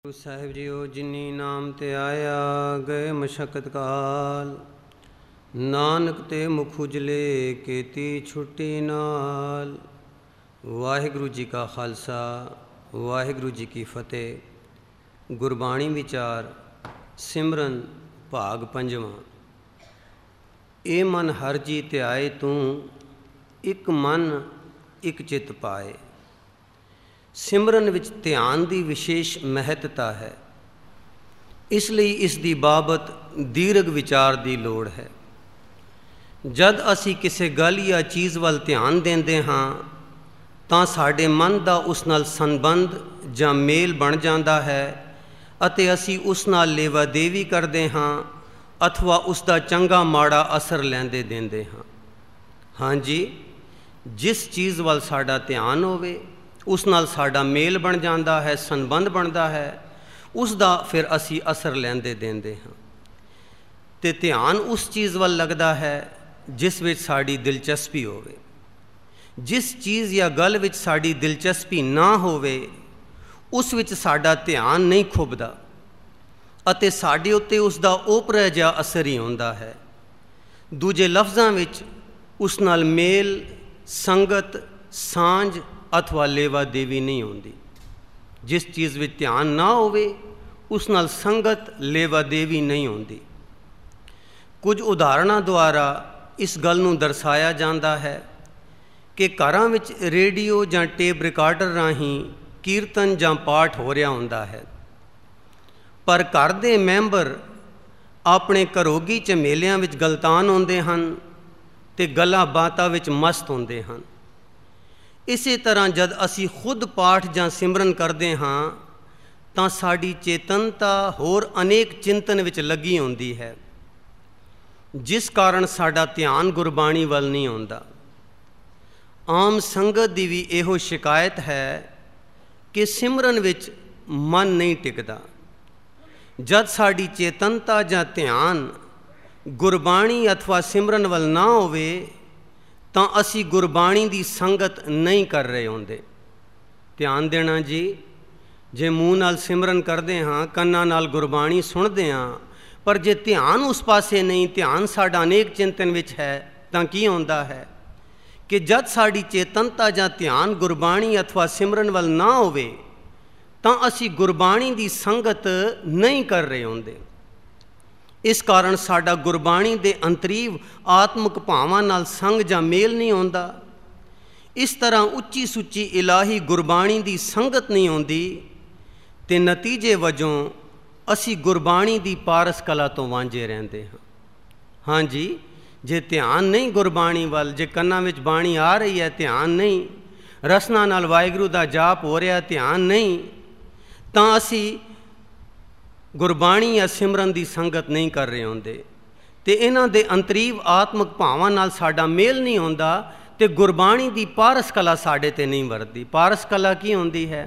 Guru Sahib JIO ਜਿਨੀ ਨਾਮ ਤੇ ਆਇਆ ਗਏ ਮਸ਼ਕਤ ਕਾਲ, ਨਾਨਕ ਤੇ ਮੁਖ ਉਜਲੇ ਕੀਤੀ ਛੁੱਟੀ ਨਾਲ। ਵਾਹਿਗੁਰੂ ਜੀ ਕਾ ਖਾਲਸਾ, ਵਾਹਿਗੁਰੂ ਜੀ ਕੀ ਫਤਿਹ। ਗੁਰਬਾਣੀ ਵਿਚਾਰ ਸਿਮਰਨ ਭਾਗ ਪੰਜਵਾਂ। ਇਹ ਮਨ ਹਰ ਜੀ ਧਿਆਏ ਤੂੰ, ਇੱਕ ਮਨ ਇੱਕ ਚਿੱਤ ਪਾਏ। ਸਿਮਰਨ ਵਿੱਚ ਧਿਆਨ ਦੀ ਵਿਸ਼ੇਸ਼ ਮਹੱਤਤਾ ਹੈ, ਇਸ ਲਈ ਇਸ ਦੀ ਬਾਬਤ ਦੀਰਘ ਵਿਚਾਰ ਦੀ ਲੋੜ ਹੈ। ਜਦ ਅਸੀਂ ਕਿਸੇ ਗੱਲ ਜਾਂ ਚੀਜ਼ ਵੱਲ ਧਿਆਨ ਦਿੰਦੇ ਹਾਂ ਤਾਂ ਸਾਡੇ ਮਨ ਦਾ ਉਸ ਨਾਲ ਸੰਬੰਧ ਜਾਂ ਮੇਲ ਬਣ ਜਾਂਦਾ ਹੈ ਅਤੇ ਅਸੀਂ ਉਸ ਨਾਲ ਲੇਵਾ ਦੇਵੀ ਕਰਦੇ ਹਾਂ ਅਥਵਾ ਉਸ ਦਾ ਚੰਗਾ ਮਾੜਾ ਅਸਰ ਲੈਂਦੇ ਦਿੰਦੇ ਹਾਂ। ਹਾਂਜੀ, ਜਿਸ ਚੀਜ਼ ਵੱਲ ਸਾਡਾ ਧਿਆਨ ਹੋਵੇ ਉਸ ਨਾਲ ਸਾਡਾ ਮੇਲ ਬਣ ਜਾਂਦਾ ਹੈ, ਸੰਬੰਧ ਬਣਦਾ ਹੈ, ਉਸ ਦਾ ਫਿਰ ਅਸੀਂ ਅਸਰ ਲੈਂਦੇ ਦਿੰਦੇ ਹਾਂ। ਅਤੇ ਧਿਆਨ ਉਸ ਚੀਜ਼ ਵੱਲ ਲੱਗਦਾ ਹੈ ਜਿਸ ਵਿੱਚ ਸਾਡੀ ਦਿਲਚਸਪੀ ਹੋਵੇ। ਜਿਸ ਚੀਜ਼ ਜਾਂ ਗੱਲ ਵਿੱਚ ਸਾਡੀ ਦਿਲਚਸਪੀ ਨਾ ਹੋਵੇ ਉਸ ਵਿੱਚ ਸਾਡਾ ਧਿਆਨ ਨਹੀਂ ਖੁੱਭਦਾ ਅਤੇ ਸਾਡੇ ਉੱਤੇ ਉਸ ਦਾ ਓਪਰਾ ਜਿਹਾ ਅਸਰ ਹੀ ਹੁੰਦਾ ਹੈ। ਦੂਜੇ ਲਫ਼ਜ਼ਾਂ ਵਿੱਚ ਉਸ ਨਾਲ ਮੇਲ, ਸੰਗਤ, ਸਾਂਝ ਅਥਵਾ ਲੇਵਾ ਦੇਵੀ ਨਹੀਂ ਹੁੰਦੀ। ਜਿਸ ਚੀਜ਼ ਵਿੱਚ ਧਿਆਨ ਨਾ ਹੋਵੇ ਉਸ ਨਾਲ ਸੰਗਤ, ਲੇਵਾ ਦੇਵੀ ਨਹੀਂ ਹੁੰਦੀ। ਕੁਝ ਉਦਾਹਰਣਾਂ ਦੁਆਰਾ ਇਸ ਗੱਲ ਨੂੰ ਦਰਸਾਇਆ ਜਾਂਦਾ ਹੈ ਕਿ ਘਰਾਂ ਵਿੱਚ ਰੇਡੀਓ ਜਾਂ ਟੇਪ ਰਿਕਾਰਡਰ ਰਾਹੀਂ ਕੀਰਤਨ ਜਾਂ ਪਾਠ ਹੋ ਰਿਹਾ ਹੁੰਦਾ ਹੈ, ਪਰ ਘਰ ਦੇ ਮੈਂਬਰ ਆਪਣੇ ਘਰੋਗੀ ਝਮੇਲਿਆਂ ਵਿੱਚ ਗਲਤਾਨ ਹੁੰਦੇ ਹਨ ਅਤੇ ਗੱਲਾਂ ਬਾਤਾਂ ਵਿੱਚ ਮਸਤ ਹੁੰਦੇ ਹਨ। ਇਸੇ ਤਰ੍ਹਾਂ ਜਦ ਅਸੀਂ ਖੁਦ ਪਾਠ ਜਾਂ ਸਿਮਰਨ ਕਰਦੇ ਹਾਂ ਤਾਂ ਸਾਡੀ ਚੇਤਨਤਾ ਹੋਰ ਅਨੇਕ ਚਿੰਤਨ ਵਿੱਚ ਲੱਗੀ ਹੁੰਦੀ ਹੈ, ਜਿਸ ਕਾਰਨ ਸਾਡਾ ਧਿਆਨ ਗੁਰਬਾਣੀ ਵੱਲ ਨਹੀਂ ਆਉਂਦਾ। ਆਮ ਸੰਗਤ ਦੀ ਵੀ ਇਹੋ ਸ਼ਿਕਾਇਤ ਹੈ ਕਿ ਸਿਮਰਨ ਵਿੱਚ ਮਨ ਨਹੀਂ ਟਿਕਦਾ। ਜਦ ਸਾਡੀ ਚੇਤਨਤਾ ਜਾਂ ਧਿਆਨ ਗੁਰਬਾਣੀ ਅਥਵਾ ਸਿਮਰਨ ਵੱਲ ਨਾ ਹੋਵੇ ਤਾਂ ਅਸੀਂ ਗੁਰਬਾਣੀ ਦੀ ਸੰਗਤ ਨਹੀਂ ਕਰ ਰਹੇ ਹੁੰਦੇ। ਧਿਆਨ ਦੇਣਾ ਜੀ, ਜੇ ਮੂੰਹ ਨਾਲ ਸਿਮਰਨ ਕਰਦੇ ਹਾਂ, ਕੰਨਾਂ ਨਾਲ ਗੁਰਬਾਣੀ ਸੁਣਦੇ ਹਾਂ, ਪਰ ਜੇ ਧਿਆਨ ਉਸ ਪਾਸੇ ਨਹੀਂ, ਧਿਆਨ ਸਾਡਾ ਅਨੇਕ ਚਿੰਤਨ ਵਿੱਚ ਹੈ, ਤਾਂ ਕੀ ਹੁੰਦਾ ਹੈ ਕਿ ਜਦ ਸਾਡੀ ਚੇਤਨਤਾ ਜਾਂ ਧਿਆਨ ਗੁਰਬਾਣੀ ਅਥਵਾ ਸਿਮਰਨ ਵੱਲ ਨਾ ਹੋਵੇ ਤਾਂ ਅਸੀਂ ਗੁਰਬਾਣੀ ਦੀ ਸੰਗਤ ਨਹੀਂ ਕਰ ਰਹੇ ਹੁੰਦੇ। ਇਸ ਕਾਰਨ ਸਾਡਾ ਗੁਰਬਾਣੀ ਦੇ ਅੰਤਰੀਵ ਆਤਮਿਕ ਭਾਵਾਂ ਨਾਲ ਸੰਗ ਜਾਂ ਮੇਲ ਨਹੀਂ ਹੁੰਦਾ। ਇਸ ਤਰ੍ਹਾਂ ਉੱਚੀ ਸੁੱਚੀ ਇਲਾਹੀ ਗੁਰਬਾਣੀ ਦੀ ਸੰਗਤ ਨਹੀਂ ਹੁੰਦੀ ਅਤੇ ਨਤੀਜੇ ਵਜੋਂ ਅਸੀਂ ਗੁਰਬਾਣੀ ਦੀ ਪਾਰਸ ਕਲਾ ਤੋਂ ਵਾਂਝੇ ਰਹਿੰਦੇ ਹਾਂ। ਹਾਂਜੀ, ਜੇ ਧਿਆਨ ਨਹੀਂ ਗੁਰਬਾਣੀ ਵੱਲ, ਜੇ ਕੰਨਾਂ ਵਿੱਚ ਬਾਣੀ ਆ ਰਹੀ ਹੈ, ਧਿਆਨ ਨਹੀਂ, ਰਸਨਾ ਨਾਲ ਵਾਹਿਗੁਰੂ ਦਾ ਜਾਪ ਹੋ ਰਿਹਾ, ਧਿਆਨ ਨਹੀਂ, ਤਾਂ ਅਸੀਂ ਗੁਰਬਾਣੀ ਜਾਂ ਸਿਮਰਨ ਦੀ ਸੰਗਤ ਨਹੀਂ ਕਰ ਰਹੇ ਹੁੰਦੇ ਅਤੇ ਇਹਨਾਂ ਦੇ ਅੰਤਰੀਵ ਆਤਮਿਕ ਭਾਵਾਂ ਨਾਲ ਸਾਡਾ ਮੇਲ ਨਹੀਂ ਹੁੰਦਾ ਅਤੇ ਗੁਰਬਾਣੀ ਦੀ ਪਾਰਸ ਕਲਾ ਸਾਡੇ 'ਤੇ ਨਹੀਂ ਵਰਤਦੀ। ਪਾਰਸ ਕਲਾ ਕੀ ਹੁੰਦੀ ਹੈ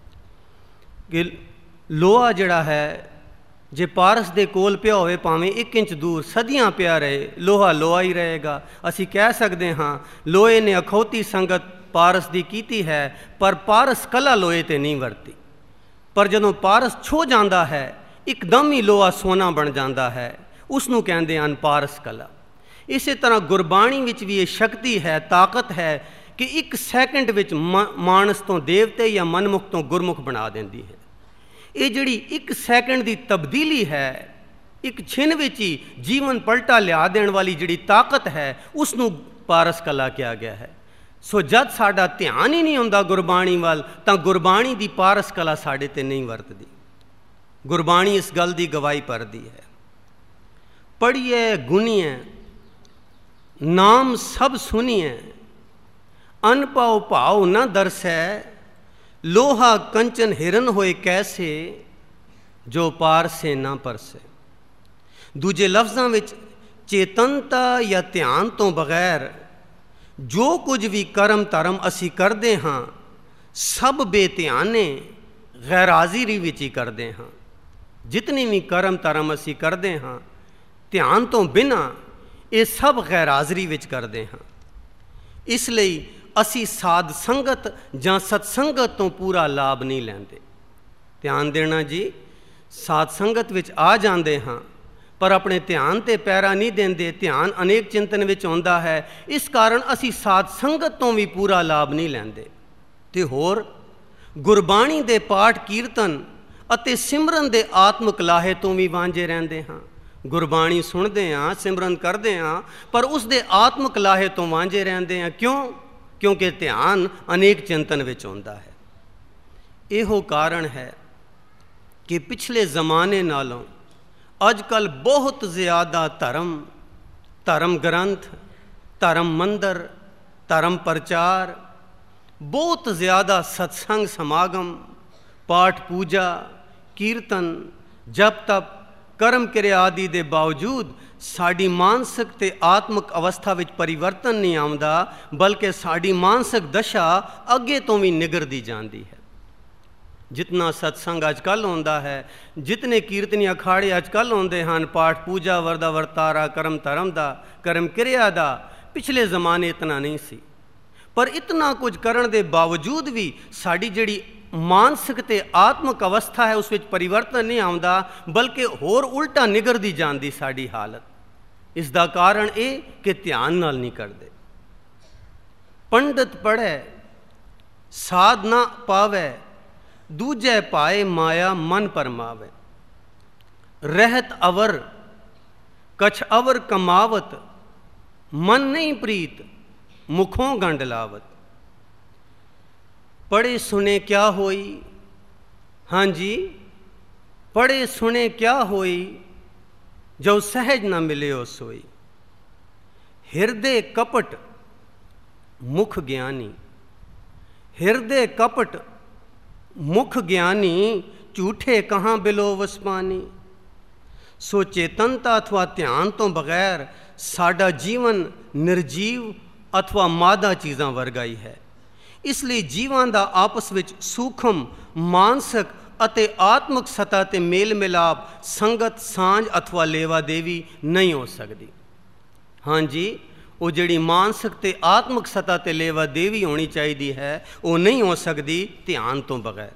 ਕਿ ਲੋਹਾ ਜਿਹੜਾ ਹੈ, ਜੇ ਪਾਰਸ ਦੇ ਕੋਲ ਪਿਆ ਹੋਵੇ ਭਾਵੇਂ 1 ਇੰਚ ਦੂਰ ਸਦੀਆਂ ਪਿਆ ਰਹੇ, ਲੋਹਾ ਲੋਹਾ ਹੀ ਰਹੇਗਾ। ਅਸੀਂ ਕਹਿ ਸਕਦੇ ਹਾਂ ਲੋਹੇ ਨੇ ਅਖੌਤੀ ਸੰਗਤ ਪਾਰਸ ਦੀ ਕੀਤੀ ਹੈ, ਪਰ ਪਾਰਸ ਕਲਾ ਲੋਹੇ 'ਤੇ ਨਹੀਂ ਵਰਤੀ। ਪਰ ਜਦੋਂ ਪਾਰਸ ਛੋ ਜਾਂਦਾ ਹੈ ਇੱਕਦਮ ਹੀ ਲੋਹਾ ਸੋਨਾ ਬਣ ਜਾਂਦਾ ਹੈ, ਉਸ ਨੂੰ ਕਹਿੰਦੇ ਹਨ ਪਾਰਸ ਕਲਾ। ਇਸੇ ਤਰ੍ਹਾਂ ਗੁਰਬਾਣੀ ਵਿੱਚ ਵੀ ਇਹ ਸ਼ਕਤੀ ਹੈ, ਤਾਕਤ ਹੈ ਕਿ 1 ਸੈਕਿੰਡ ਵਿੱਚ ਮਾਨਸ ਤੋਂ ਦੇਵਤੇ ਜਾਂ ਮਨਮੁਖ ਤੋਂ ਗੁਰਮੁਖ ਬਣਾ ਦਿੰਦੀ ਹੈ। ਇਹ ਜਿਹੜੀ 1 ਸੈਕਿੰਡ ਦੀ ਤਬਦੀਲੀ ਹੈ, 1 ਛਿਨ ਵਿੱਚ ਹੀ ਜੀਵਨ ਪਲਟਾ ਲਿਆ ਦੇਣ ਵਾਲੀ ਜਿਹੜੀ ਤਾਕਤ ਹੈ, ਉਸ ਨੂੰ ਪਾਰਸ ਕਲਾ ਕਿਹਾ ਗਿਆ ਹੈ। ਸੋ ਜਦ ਸਾਡਾ ਧਿਆਨ ਹੀ ਨਹੀਂ ਹੁੰਦਾ ਗੁਰਬਾਣੀ ਵੱਲ ਤਾਂ ਗੁਰਬਾਣੀ ਦੀ ਪਾਰਸ ਕਲਾ ਸਾਡੇ 'ਤੇ ਨਹੀਂ ਵਰਤਦੀ। ਗੁਰਬਾਣੀ ਇਸ ਗੱਲ ਦੀ ਗਵਾਹੀ ਭਰਦੀ ਹੈ। ਪੜ੍ਹੀਏ ਗੁਣੀਏ ਨਾਮ ਸਭ ਸੁਣੀਏ, ਅਨਪਉ ਭਾਉ ਨਾ ਦਰਸੈ, ਲੋਹਾ ਕੰਚਨ ਹਿਰਨ ਹੋਏ ਕੈਸੇ, ਜੋ ਪਾਰਸੇ ਨਾ ਪਰਸੇ। ਦੂਜੇ ਲਫ਼ਜ਼ਾਂ ਵਿੱਚ ਚੇਤਨਤਾ ਜਾਂ ਧਿਆਨ ਤੋਂ ਬਗੈਰ ਜੋ ਕੁਝ ਵੀ ਕਰਮ ਧਰਮ ਅਸੀਂ ਕਰਦੇ ਹਾਂ ਸਭ ਬੇਧਿਆਨੇ ਗੈਰ ਹਾਜ਼ਰੀ ਵਿੱਚ ਹੀ ਕਰਦੇ ਹਾਂ। ਜਿਤਨੀ ਵੀ ਕਰਮ ਧਰਮ ਅਸੀਂ ਕਰਦੇ ਹਾਂ ਧਿਆਨ ਤੋਂ ਬਿਨਾਂ ਇਹ ਸਭ ਗੈਰ ਹਾਜ਼ਰੀ ਵਿੱਚ ਕਰਦੇ ਹਾਂ। ਇਸ ਲਈ ਅਸੀਂ ਸਾਧ ਸੰਗਤ ਜਾਂ ਸਤਸੰਗਤ ਤੋਂ ਪੂਰਾ ਲਾਭ ਨਹੀਂ ਲੈਂਦੇ। ਧਿਆਨ ਦੇਣਾ ਜੀ, ਸਾਧ ਸੰਗਤ ਵਿੱਚ ਆ ਜਾਂਦੇ ਹਾਂ ਪਰ ਆਪਣੇ ਧਿਆਨ 'ਤੇ ਪੈਰਾ ਨਹੀਂ ਦਿੰਦੇ, ਧਿਆਨ ਅਨੇਕ ਚਿੰਤਨ ਵਿੱਚ ਆਉਂਦਾ ਹੈ। ਇਸ ਕਾਰਨ ਅਸੀਂ ਸਾਧ ਸੰਗਤ ਤੋਂ ਵੀ ਪੂਰਾ ਲਾਭ ਨਹੀਂ ਲੈਂਦੇ। ਅਤੇ ਹੋਰ ਗੁਰਬਾਣੀ ਦੇ ਪਾਠ ਕੀਰਤਨ ਅਤੇ ਸਿਮਰਨ ਦੇ ਆਤਮਿਕ ਲਾਹੇ ਤੋਂ ਵੀ ਵਾਂਝੇ ਰਹਿੰਦੇ ਹਾਂ। ਗੁਰਬਾਣੀ ਸੁਣਦੇ ਹਾਂ, ਸਿਮਰਨ ਕਰਦੇ ਹਾਂ, ਪਰ ਉਸ ਦੇ ਆਤਮਿਕ ਲਾਹੇ ਤੋਂ ਵਾਂਝੇ ਰਹਿੰਦੇ ਹਾਂ। ਕਿਉਂ? ਕਿਉਂਕਿ ਧਿਆਨ ਅਨੇਕ ਚਿੰਤਨ ਵਿੱਚ ਆਉਂਦਾ ਹੈ। ਇਹੋ ਕਾਰਨ ਹੈ ਕਿ ਪਿਛਲੇ ਜ਼ਮਾਨੇ ਨਾਲੋਂ ਅੱਜ ਕੱਲ੍ਹ ਬਹੁਤ ਜ਼ਿਆਦਾ ਧਰਮ ਗ੍ਰੰਥ, ਧਰਮ ਮੰਦਰ, ਧਰਮ ਪ੍ਰਚਾਰ, ਬਹੁਤ ਜ਼ਿਆਦਾ ਸਤਸੰਗ ਸਮਾਗਮ, ਪਾਠ ਪੂਜਾ, ਕੀਰਤਨ, ਜਪ ਤਪ, ਕਰਮ ਕਿਰਿਆ ਆਦਿ ਦੇ ਬਾਵਜੂਦ ਸਾਡੀ ਮਾਨਸਿਕ ਅਤੇ ਆਤਮਿਕ ਅਵਸਥਾ ਵਿੱਚ ਪਰਿਵਰਤਨ ਨਹੀਂ ਆਉਂਦਾ, ਬਲਕਿ ਸਾਡੀ ਮਾਨਸਿਕ ਦਸ਼ਾ ਅੱਗੇ ਤੋਂ ਵੀ ਨਿਗਰਦੀ ਜਾਂਦੀ ਹੈ। ਜਿਤਨਾ ਸਤਸੰਗ ਅੱਜ ਕੱਲ੍ਹ ਹੁੰਦਾ ਹੈ, ਜਿਤਨੇ ਕੀਰਤਨੀ ਅਖਾੜੇ ਅੱਜ ਕੱਲ੍ਹ ਹੁੰਦੇ ਹਨ, ਪਾਠ ਪੂਜਾ, ਵਰਦਾ ਵਰਤਾਰਾ, ਕਰਮ ਧਰਮ ਦਾ, ਕਰਮ ਕਿਰਿਆ ਦਾ, ਪਿਛਲੇ ਜ਼ਮਾਨੇ ਇਤਨਾ ਨਹੀਂ ਸੀ। ਪਰ ਇਤਨਾ ਕੁਝ ਕਰਨ ਦੇ ਬਾਵਜੂਦ ਵੀ ਸਾਡੀ ਜਿਹੜੀ ਮਾਨਸਿਕ ਅਤੇ ਆਤਮਿਕ ਅਵਸਥਾ ਹੈ ਉਸ ਵਿੱਚ ਪਰਿਵਰਤਨ ਨਹੀਂ ਆਉਂਦਾ, ਬਲਕਿ ਹੋਰ ਉਲਟਾ ਨਿਗਰਦੀ ਜਾਂਦੀ ਸਾਡੀ ਹਾਲਤ। ਇਸ ਦਾ ਕਾਰਨ ਇਹ ਕਿ ਧਿਆਨ ਨਾਲ ਨਹੀਂ ਕਰਦੇ। ਪੰਡਤ ਪੜ੍ਹੈ ਸਾਧ ਨਾ ਪਾਵੈ, ਦੂਜੈ ਪਾਏ ਮਾਇਆ ਮਨ ਪਰਮਾਵੇ। ਰਹਿਤ ਅਵਰ ਕਛ ਅਵਰ ਕਮਾਵਤ, ਮਨ ਨਹੀਂ ਪ੍ਰੀਤ ਮੁਖੋਂ ਗੰਢ ਲਾਵਤ। पढ़े सुने क्या होई, हाँ जी पढ़े सुने क्या होई, जो सहज न मिले हो सोई। हृदय कपट मुख ज्ञानी, हृदय कपट मुख ज्ञानी, झूठे कहाँ बिलो वस पानी। सो चेतनता अथवा ध्यान तो बगैर साडा जीवन निर्जीव अथवा मादा चीज़ां वर्गा ही है। इसलिए जीवां दा आपस विच सूखम मानसिक ਅਤੇ ਆਤਮਿਕ ਸਤ੍ਹਾ 'ਤੇ ਮੇਲ ਮਿਲਾਪ, ਸੰਗਤ, ਸਾਂਝ ਅਥਵਾ ਲੇਵਾ ਦੇਵੀ ਨਹੀਂ ਹੋ ਸਕਦੀ। ਹਾਂਜੀ, ਉਹ ਜਿਹੜੀ ਮਾਨਸਿਕ ਅਤੇ ਆਤਮਿਕ ਸਤ੍ਹਾ 'ਤੇ ਲੇਵਾ ਦੇਵੀ ਹੋਣੀ ਚਾਹੀਦੀ ਹੈ, ਉਹ ਨਹੀਂ ਹੋ ਸਕਦੀ ਧਿਆਨ ਤੋਂ ਬਗੈਰ।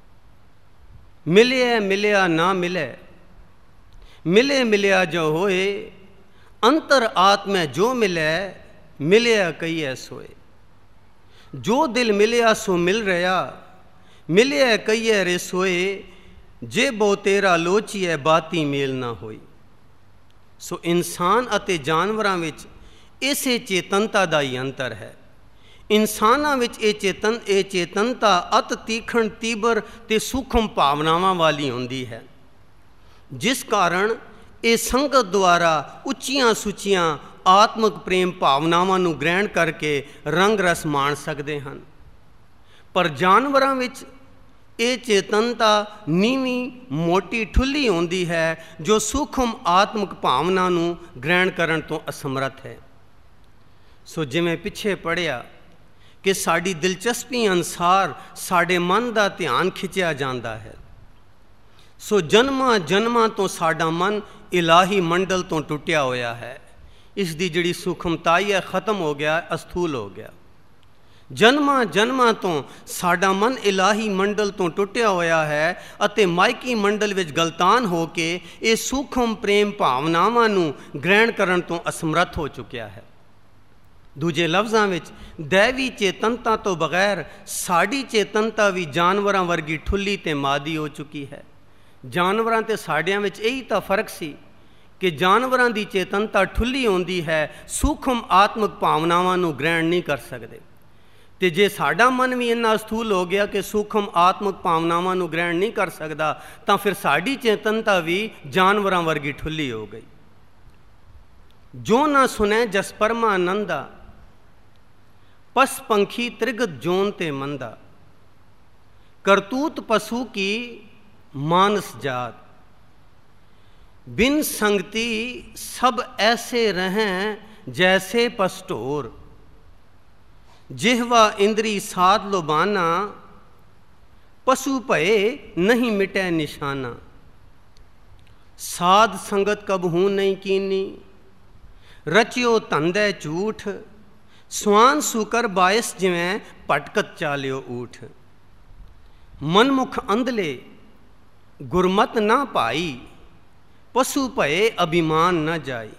ਮਿਲਿਆ ਮਿਲਿਆ ਨਾ ਮਿਲੇ, ਮਿਲੇ ਮਿਲਿਆ ਜੋ ਹੋਏ, ਅੰਤਰ ਆਤਮੈ ਜੋ ਮਿਲੇ, ਮਿਲਿਆ ਕਹੀਐ ਸੋਏ। जो दिल मिलिया सो मिल रहा, मिलिया कहिए रे सोए, जे बो तेरा लोचिए बाती मेल ना होई। सो इंसान अते जानवरां विच इसे चेतनता दा ही अंतर है। इंसानां विच ये चेतनता अत तीखण, तीबर ते सूखम भावनावां वाली हुंदी है, जिस कारण ये संगत द्वारा उच्चियां सुचियां आत्मिक प्रेम भावनावां नूं ग्रहण करके रंग रस माण सकते हैं। पर जानवरां विच ये चेतनता नीवीं, मोटी, ठुल्ली होंदी है, जो सूखम आत्मिक भावना नूं ग्रहण करन तो असमर्थ है। सो जिवें पिछे पढ़िया कि साडी दिलचस्पी अनुसार साडे मन का ध्यान खिंचिया जाता है। सो जन्मां जन्मां तो साडा मन इलाही मंडल तो टुटिया होया है। इस दी जिहड़ी सूखमताई है ख़त्म हो गया, अस्थूल हो गया। जन्मां जन्मां तो साडा मन इलाही मंडल तो टुटिया होया है अते माइकी मंडल विच गलतान हो के ये सूखम प्रेम भावनावां नूं ग्रहण करन तो असमर्थ हो चुकिया है। दूजे लफ्ज़ां विच दैवी चेतनता तो बगैर साडी चेतनता भी जानवरां वर्गी ठुल्ली ते मादी हो चुकी है। जानवरां ते साडियां विच यही तां फर्क सी कि जानवरां दी चेतनता ठुल्ली होंदी है, सूखम आत्मिक भावनावां नूं ग्रहण नहीं कर सकते। ते जे साडा मन भी इन्ना स्थूल हो गया कि सूखम आत्मिक भावनावां नूं ग्रहण नहीं कर सकता, तां फिर साडी चेतनता भी जानवरां वर्गी ठुल्ली हो गई। जो ना सुने जस परमानंदा, पस पंखी त्रिगत जोन ते मंदा। करतूत पशु की मानस जात, बिन संगति सब ऐसे रहें जैसे पस्तोर। जिह्वा इंद्री साध लुबाना, पशु भये नहीं मिटे निशाना। साध संगत कबहू नहीं कीनी, रचियो धंधे झूठ। स्वान सुकर बायस जिवें भटकत चालियो ऊठ। मनमुख अंधले ਗੁਰਮਤਿ ਨਾ ਭਾਈ, ਪਸ਼ੂ ਭਏ ਅਭਿਮਾਨ ਨਾ ਜਾਈ।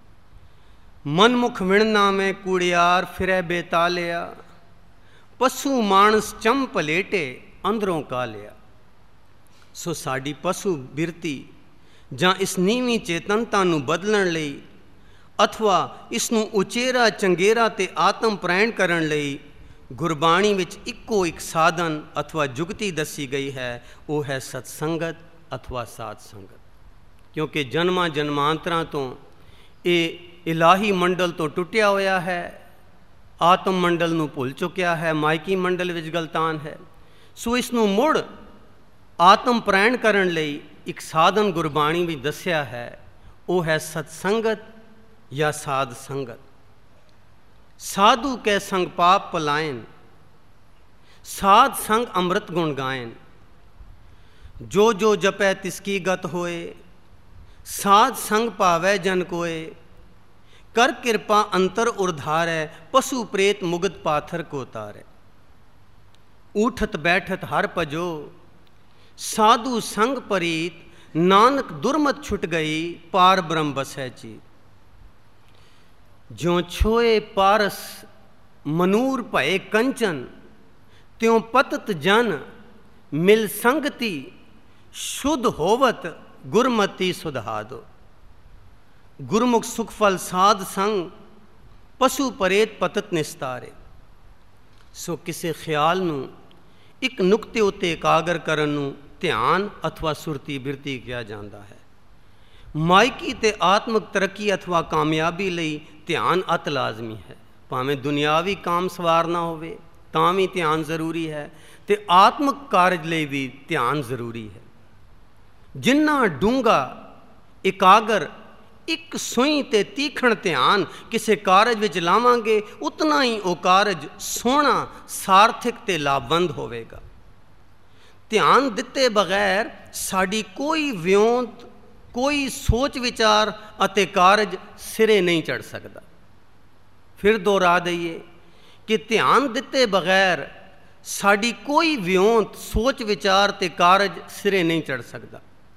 ਮਨਮੁਖ ਵਿਣ ਨਾਵੇਂ ਕੂੜਿਆਰ, ਫਿਰੈ ਬੇਤਾਲਿਆ। ਪਸ਼ੂ ਮਾਨਸ ਚੰਮ ਪਲੇਟੇ, ਅੰਦਰੋਂ ਕਾਲਿਆ। ਸੋ ਸਾਡੀ ਪਸ਼ੂ ਬਿਰਤੀ ਜਾਂ ਇਸ ਨੀਵੀਂ ਚੇਤਨਤਾ ਨੂੰ ਬਦਲਣ ਲਈ ਅਥਵਾ ਇਸ ਨੂੰ ਉਚੇਰਾ ਚੰਗੇਰਾ ਤੇ ਆਤਮ ਪ੍ਰੈਣ ਕਰਨ ਲਈ ਗੁਰਬਾਣੀ ਵਿੱਚ ਇੱਕੋ ਇੱਕ ਸਾਧਨ ਅਥਵਾ ਜੁਗਤੀ ਦੱਸੀ ਗਈ ਹੈ, ਉਹ ਹੈ ਸਤਸੰਗਤ ਅਥਵਾ ਸਾਧ ਸੰਗਤ। ਕਿਉਂਕਿ ਜਨਮਾਂ ਜਨਮਾਂਤਰਾਂ ਤੋਂ ਇਹ ਇਲਾਹੀ ਮੰਡਲ ਤੋਂ ਟੁੱਟਿਆ ਹੋਇਆ ਹੈ, ਆਤਮ ਮੰਡਲ ਨੂੰ ਭੁੱਲ ਚੁੱਕਿਆ ਹੈ, ਮਾਇਕੀ ਮੰਡਲ ਵਿੱਚ ਗਲਤਾਨ ਹੈ। ਸੋ ਇਸ ਨੂੰ ਮੁੜ ਆਤਮ ਪ੍ਰੈਣ ਕਰਨ ਲਈ ਇੱਕ ਸਾਧਨ ਗੁਰਬਾਣੀ ਵਿੱਚ ਦੱਸਿਆ ਹੈ, ਉਹ ਹੈ ਸਤਸੰਗਤ ਜਾਂ ਸਾਧ ਸੰਗਤ। ਸਾਧੂ ਕੈ ਸੰਗ ਪਾਪ ਪਲਾਇਨ, ਸਾਧ ਸੰਗ ਅੰਮ੍ਰਿਤ ਗੁਣ ਗਾਇਨ। ਜੋ ਜੋ ਜਪੈ ਤਿਸਕੀ ਗਤ ਹੋਏ, ਸਾਧ ਸੰਗ ਪਾਵੈ ਜਨ ਕੋਏ। ਕਰ ਕਿਰਪਾ ਅੰਤਰ ਉਰਧਾਰੈ, ਪਸ਼ੂ ਪ੍ਰੇਤ ਮੁਗਧ ਪਾਥਰ ਕੋ ਤਾਰੈ। ਊਠਤ ਬੈਠਤ ਹਰ ਭਜੋ, ਸਾਧੂ ਸੰਗ ਪਰੀਤ। ਨਾਨਕ ਦੁਰਮਤ ਛੁਟ ਗਈ, ਪਾਰ ਬ੍ਰਹਮ ਬਸੈ ਚੀਤ। ਜਿਉ ਛੋਏ ਪਾਰਸ ਮਨੂਰ ਭਏ ਕੰਚਨ, ਤਿਉ ਪਤਤ ਜਨ ਮਿਲ ਸੰਗਤੀ। ਸ਼ੁੱਧ ਹੋਵਤ ਗੁਰਮਤੀ ਸੁਧਾਦੋ। ਗੁਰਮੁਖ ਸੁਖ ਫਲ ਸਾਧ ਸੰਗ, ਪਸ਼ੂ ਪਰੇਤ ਪਤਤ ਨਿਸਤਾਰੇ। ਸੋ ਕਿਸੇ ਖਿਆਲ ਨੂੰ ਇੱਕ ਨੁਕਤੇ ਉੱਤੇ ਇਕਾਗਰ ਕਰਨ ਨੂੰ ਧਿਆਨ ਅਥਵਾ ਸੁਰਤੀ ਬਿਰਤੀ ਕਿਹਾ ਜਾਂਦਾ ਹੈ। ਮਾਇਕੀ ਤੇ ਆਤਮਿਕ ਤਰੱਕੀ ਅਥਵਾ ਕਾਮਯਾਬੀ ਲਈ ਧਿਆਨ ਅਤ ਲਾਜ਼ਮੀ ਹੈ। ਭਾਵੇਂ ਦੁਨਿਆਵੀ ਕਾਮ ਸਵਾਰਨਾ ਹੋਵੇ ਤਾਂ ਵੀ ਧਿਆਨ ਜ਼ਰੂਰੀ ਹੈ, ਤੇ ਆਤਮਿਕ ਕਾਰਜ ਲਈ ਵੀ ਧਿਆਨ ਜ਼ਰੂਰੀ ਹੈ। ਜਿੰਨਾ ਡੂੰਘਾ ਇਕਾਗਰ ਇੱਕ ਸੂਈ ਤੇ ਤੀਖਣ ਧਿਆਨ ਕਿਸੇ ਕਾਰਜ ਵਿੱਚ ਲਾਵਾਂਗੇ, ਉਤਨਾ ਹੀ ਉਹ ਕਾਰਜ ਸੋਹਣਾ, ਸਾਰਥਿਕ ਤੇ ਲਾਭਵੰਦ ਹੋਵੇਗਾ। ਧਿਆਨ ਦਿੱਤੇ ਬਗੈਰ ਸਾਡੀ ਕੋਈ ਵਿਉਂਤ, ਕੋਈ ਸੋਚ ਵਿਚਾਰ ਅਤੇ ਕਾਰਜ ਸਿਰੇ ਨਹੀਂ ਚੜ੍ਹ ਸਕਦਾ। ਫਿਰ ਦੁਹਰਾ ਦਈਏ ਕਿ ਧਿਆਨ ਦਿੱਤੇ ਬਗੈਰ ਸਾਡੀ ਕੋਈ ਵਿਉਂਤ, ਸੋਚ ਵਿਚਾਰ ਤੇ ਕਾਰਜ ਸਿਰੇ ਨਹੀਂ ਚੜ੍ਹ ਸਕਦਾ।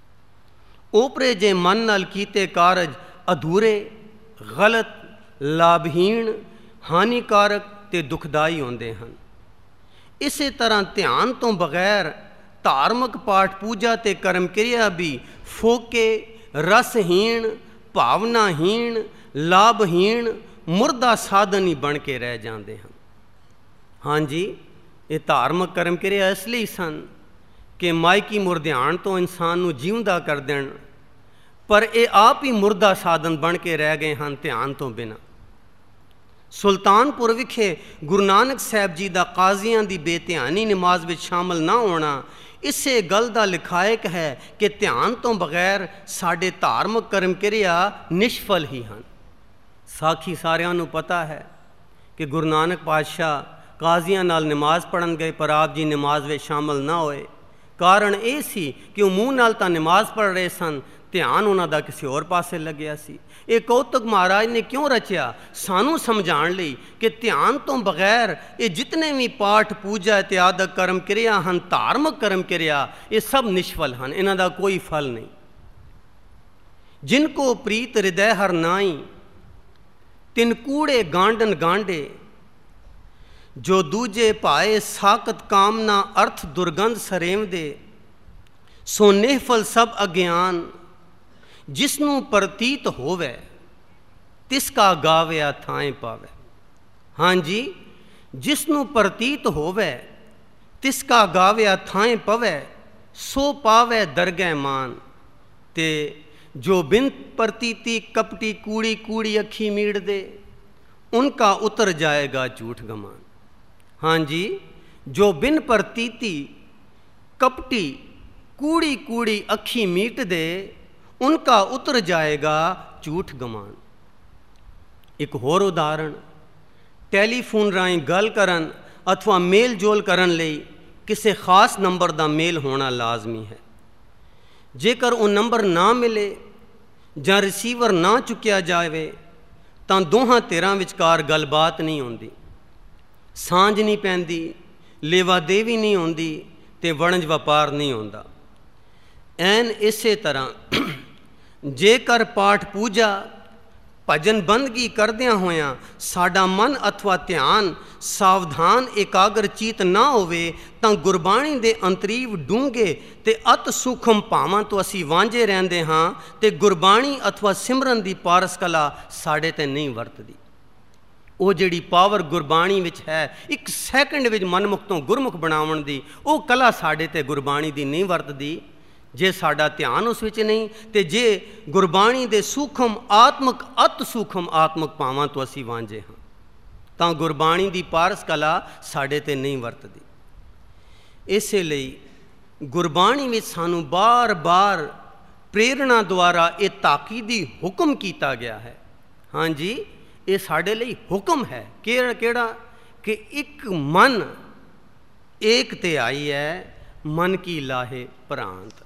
ਓਪਰੇ ਜੇ ਮਨ ਨਾਲ ਕੀਤੇ ਕਾਰਜ ਅਧੂਰੇ, ਗਲਤ, ਲਾਭਹੀਣ, ਹਾਨੀਕਾਰਕ ਤੇ ਦੁਖਦਾਈ ਹੁੰਦੇ ਹਨ। ਇਸੇ ਤਰ੍ਹਾਂ ਧਿਆਨ ਤੋਂ ਬਗੈਰ ਧਾਰਮਿਕ ਪਾਠ ਪੂਜਾ ਤੇ ਕਰਮ ਕਿਰਿਆ ਵੀ ਫੋਕੇ, ਰਸਹੀਣ, ਭਾਵਨਾਹੀਣ, ਲਾਭਹੀਣ, ਮੁਰਦਾ ਸਾਧਨ ਹੀ ਬਣ ਕੇ ਰਹਿ ਜਾਂਦੇ ਹਨ। ਹਾਂਜੀ, ਇਹ ਧਾਰਮਿਕ ਕਰਮ ਕਿਰਿਆ ਇਸ ਲਈ ਸਨ ਕਿ ਮਾਇਕੀ ਮੁਰਦਿਆਣ ਤੋਂ ਇਨਸਾਨ ਨੂੰ ਜਿਉਂਦਾ ਕਰ ਦੇਣ, ਪਰ ਇਹ ਆਪ ਹੀ ਮੁਰਦਾ ਸਾਧਨ ਬਣ ਕੇ ਰਹਿ ਗਏ ਹਨ ਧਿਆਨ ਤੋਂ ਬਿਨਾਂ। ਸੁਲਤਾਨਪੁਰ ਵਿਖੇ ਗੁਰੂ ਨਾਨਕ ਸਾਹਿਬ ਜੀ ਦਾ ਕਾਜ਼ੀਆਂ ਦੀ ਬੇਧਿਆਨੀ ਨਮਾਜ਼ ਵਿੱਚ ਸ਼ਾਮਲ ਨਾ ਹੋਣਾ ਇਸੇ ਗੱਲ ਦਾ ਲਿਖਾਇਕ ਹੈ ਕਿ ਧਿਆਨ ਤੋਂ ਬਗੈਰ ਸਾਡੇ ਧਾਰਮਿਕ ਕਰਮ ਕਿਰਿਆ ਨਿਸ਼ਫਲ ਹੀ ਹਨ। ਸਾਖੀ ਸਾਰਿਆਂ ਨੂੰ ਪਤਾ ਹੈ ਕਿ ਗੁਰੂ ਨਾਨਕ ਪਾਤਸ਼ਾਹ ਕਾਜ਼ੀਆਂ ਨਾਲ ਨਮਾਜ਼ ਪੜ੍ਹਨ ਗਏ, ਪਰ ਆਪ ਜੀ ਨਮਾਜ਼ ਵਿੱਚ ਸ਼ਾਮਲ ਨਾ ਹੋਏ। ਕਾਰਨ ਇਹ ਸੀ ਕਿ ਉਹ ਮੂੰਹ ਨਾਲ ਤਾਂ ਨਮਾਜ਼ ਪੜ੍ਹ ਰਹੇ ਸਨ, ਧਿਆਨ ਉਹਨਾਂ ਦਾ ਕਿਸੇ ਹੋਰ ਪਾਸੇ ਲੱਗਿਆ ਸੀ। ਇਹ ਕੌਤਕ ਮਹਾਰਾਜ ਨੇ ਕਿਉਂ ਰਚਿਆ? ਸਾਨੂੰ ਸਮਝਾਉਣ ਲਈ ਕਿ ਧਿਆਨ ਤੋਂ ਬਗੈਰ ਇਹ ਜਿਤਨੇ ਵੀ ਪਾਠ ਪੂਜਾ ਇਤਿਆਦਿਕ ਕਰਮ ਕਿਰਿਆ ਹਨ, ਧਾਰਮਿਕ ਕਰਮ ਕਿਰਿਆ, ਇਹ ਸਭ ਨਿਸ਼ਫਲ ਹਨ, ਇਹਨਾਂ ਦਾ ਕੋਈ ਫਲ ਨਹੀਂ। ਜਿਨ ਕੋ ਪ੍ਰੀਤ ਹਿਰਦੈ ਹਰ ਨਾਈ, ਤਿਨ ਕੂੜੇ ਗਾਂਡਨ ਗਾਂਡੇ। ਜੋ ਦੂਜੇ ਭਾਏ ਸਾਕਤ ਕਾਮਨਾ, ਅਰਥ ਦੁਰਗੰਧ ਸਰੇਮ ਦੇ। ਸੋ ਨਿਹਫਲ ਸਭ ਅਗਿਆਨ, ਜਿਸਨੂੰ ਪ੍ਰਤੀਤ ਹੋਵੇ ਤਿਸ ਕਾ ਗਾਵਿਆ ਥਾਂ ਪਾਵੇ। ਹਾਂਜੀ, ਜਿਸਨੂੰ ਪ੍ਰਤੀਤ ਹੋਵੇ ਤਿਸ ਕਾ ਗਾਵਿਆ ਥਾਂ ਪਵੇ, ਸੋ ਪਾਵੇ ਦਰਗਹਿ ਮਾਨ। ਤੇ ਜੋ ਬਿਨ ਪ੍ਰਤੀਤੀ ਕਪਟੀ ਕੂੜੀ ਕੂੜੀ ਅੱਖੀ ਮੀੜ ਦੇ, ਉਨਕਾ ਉਤਰ ਜਾਏਗਾ ਝੂਠ ਗਮਾਨ। ਹਾਂਜੀ, ਜੋ ਬਿਨ ਪ੍ਰਤੀਤੀ ਕਪਟੀ ਕੂੜੀ ਕੂੜੀ ਅੱਖੀ ਮੀਟ ਦੇ, ਉਨਕਾ ਉਤਰ ਜਾਏਗਾ ਝੂਠ ਗਮਾਨ। ਇੱਕ ਹੋਰ ਉਦਾਹਰਣ, ਟੈਲੀਫੋਨ ਰਾਹੀਂ ਗੱਲ ਕਰਨ ਅਥਵਾ ਮੇਲ ਜੋਲ ਕਰਨ ਲਈ ਕਿਸੇ ਖਾਸ ਨੰਬਰ ਦਾ ਮੇਲ ਹੋਣਾ ਲਾਜ਼ਮੀ ਹੈ। ਜੇਕਰ ਉਹ ਨੰਬਰ ਨਾ ਮਿਲੇ ਜਾਂ ਰਿਸੀਵਰ ਨਾ ਚੁੱਕਿਆ ਜਾਵੇ ਤਾਂ ਦੋਹਾਂ ਧਿਰਾਂ ਵਿਚਕਾਰ ਗੱਲਬਾਤ ਨਹੀਂ ਹੁੰਦੀ, ਸਾਂਝ ਨਹੀਂ ਪੈਂਦੀ, ਲੇਵਾ ਦੇਵੀ ਨਹੀਂ ਹੁੰਦੀ ਤੇ ਵਣਜ ਵਪਾਰ ਨਹੀਂ ਹੁੰਦਾ। ਐਨ ਇਸੇ ਤਰ੍ਹਾਂ ਜੇਕਰ ਪਾਠ ਪੂਜਾ ਭਜਨ ਬੰਦਗੀ ਕਰਦਿਆਂ ਹੋਇਆਂ ਸਾਡਾ ਮਨ ਅਥਵਾ ਧਿਆਨ ਸਾਵਧਾਨ ਇਕਾਗਰ ਚੀਤ ਨਾ ਹੋਵੇ ਤਾਂ ਗੁਰਬਾਣੀ ਦੇ ਅੰਤਰੀਵ ਡੂੰਘੇ ਤੇ ਅਤ ਸੂਖਮ ਭਾਵਾਂ ਤੋਂ ਅਸੀਂ ਵਾਂਝੇ ਰਹਿੰਦੇ ਹਾਂ ਤੇ ਗੁਰਬਾਣੀ ਅਥਵਾ ਸਿਮਰਨ ਦੀ ਪਾਰਸ ਕਲਾ ਸਾਡੇ ਤੇ ਨਹੀਂ ਵਰਤਦੀ। ਉਹ ਜਿਹੜੀ ਪਾਵਰ ਗੁਰਬਾਣੀ ਵਿੱਚ ਹੈ, ਇੱਕ ਸੈਕਿੰਡ ਵਿੱਚ ਮਨਮੁਖ ਤੋਂ ਗੁਰਮੁਖ ਬਣਾਉਣ ਦੀ, ਉਹ ਕਲਾ ਸਾਡੇ ਤੇ ਗੁਰਬਾਣੀ ਦੀ ਨਹੀਂ ਵਰਤਦੀ ਜੇ ਸਾਡਾ ਧਿਆਨ ਉਸ ਵਿੱਚ ਨਹੀਂ, ਤੇ ਜੇ ਗੁਰਬਾਣੀ ਦੇ ਸੂਖਮ ਆਤਮਕ ਅਤ ਸੂਖਮ ਆਤਮਕ ਭਾਵਾਂ ਤੋਂ ਅਸੀਂ ਵਾਂਝੇ ਹਾਂ ਤਾਂ ਗੁਰਬਾਣੀ ਦੀ ਪਾਰਸ ਕਲਾ ਸਾਡੇ ਤੇ ਨਹੀਂ ਵਰਤਦੀ। ਇਸੇ ਲਈ ਗੁਰਬਾਣੀ ਵਿੱਚ ਸਾਨੂੰ ਬਾਰ-ਬਾਰ ਪ੍ਰੇਰਣਾ ਦੁਆਰਾ ਇਹ ਤਾਕੀਦੀ ਹੁਕਮ ਕੀਤਾ ਗਿਆ ਹੈ। ਹਾਂਜੀ, ਇਹ ਸਾਡੇ ਲਈ ਹੁਕਮ ਹੈ। ਕਿਹੜਾ? ਕਿ ਇੱਕ ਮਨ ਏਕ ਤੇ ਆਈ ਹੈ, ਮਨ ਕੀ ਲਾਹੇ ਪ੍ਰਾਂਤ।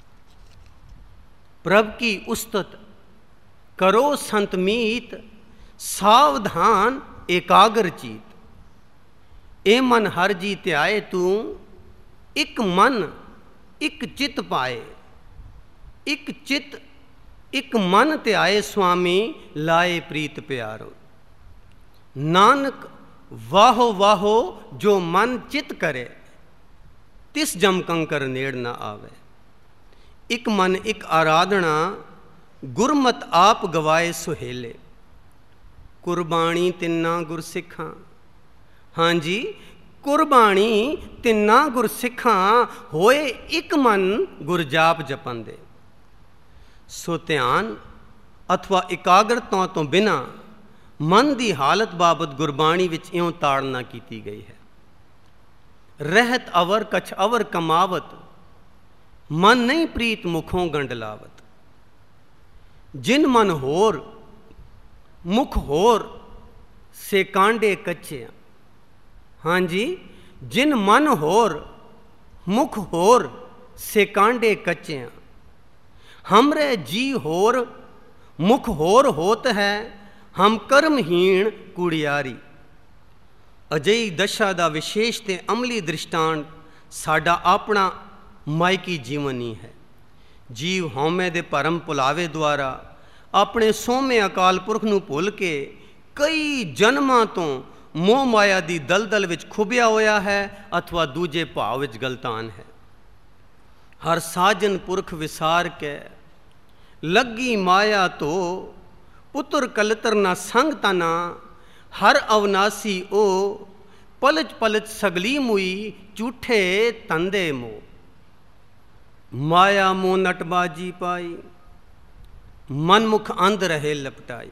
प्रभ की उस्तत करो संत मीत, सावधान एकाग्र चीत। ए मन हर जी त्याए तू, एक मन एक चित पाए। एक चित एक मन त्याए स्वामी, लाए प्रीत प्यारो। नानक वाहो वाहो जो मन चित करे, तिस जम कंकर नेड़ न आवे। एक मन एक आराधना, गुरमत आप गवाए सुहेले। कुर्बानी तिन्ना गुरसिखां। हाँ जी, कुर्बानी तिन्ना गुरसिखां होए एक मन गुरजाप जपन दे। सो ध्यान अथवा इकाग्रता तो बिना मन की हालत बाबत गुरबाणी विच इउं ताड़ना की गई है। रहत अवर कछ अवर कमावत, मन नहीं प्रीत मुखों गंडलावत। जिन मन होर मुख होर से कांडे कच्चे। हाँ जी, जिन मन होर मुख होर से कांडे कच्चे। हमरे जी होर मुख होर होत है, हम कर्महीन कुड़ियारी। अजई दशा का विशेष ते अमली दृष्टांत साडा अपना मायकी जीवन ही है। जीव हौमे दे भरम भुलावे द्वारा अपने सोमे अकाल पुरख नूं भुल के कई जन्मां तो मोह माया दी दलदल विच खुबिया होया है अथवा दूजे भाव विच गलतान है। हर साजन पुरख विसार के लगी माया तो, पुत्र कलतर ना संग तना। हर अवनासी ओ, पलच पलच सगली मुई, झूठे तंदे मोह। माया मोह नटबाजी पाई, मनमुख अंध रहे लपटाई।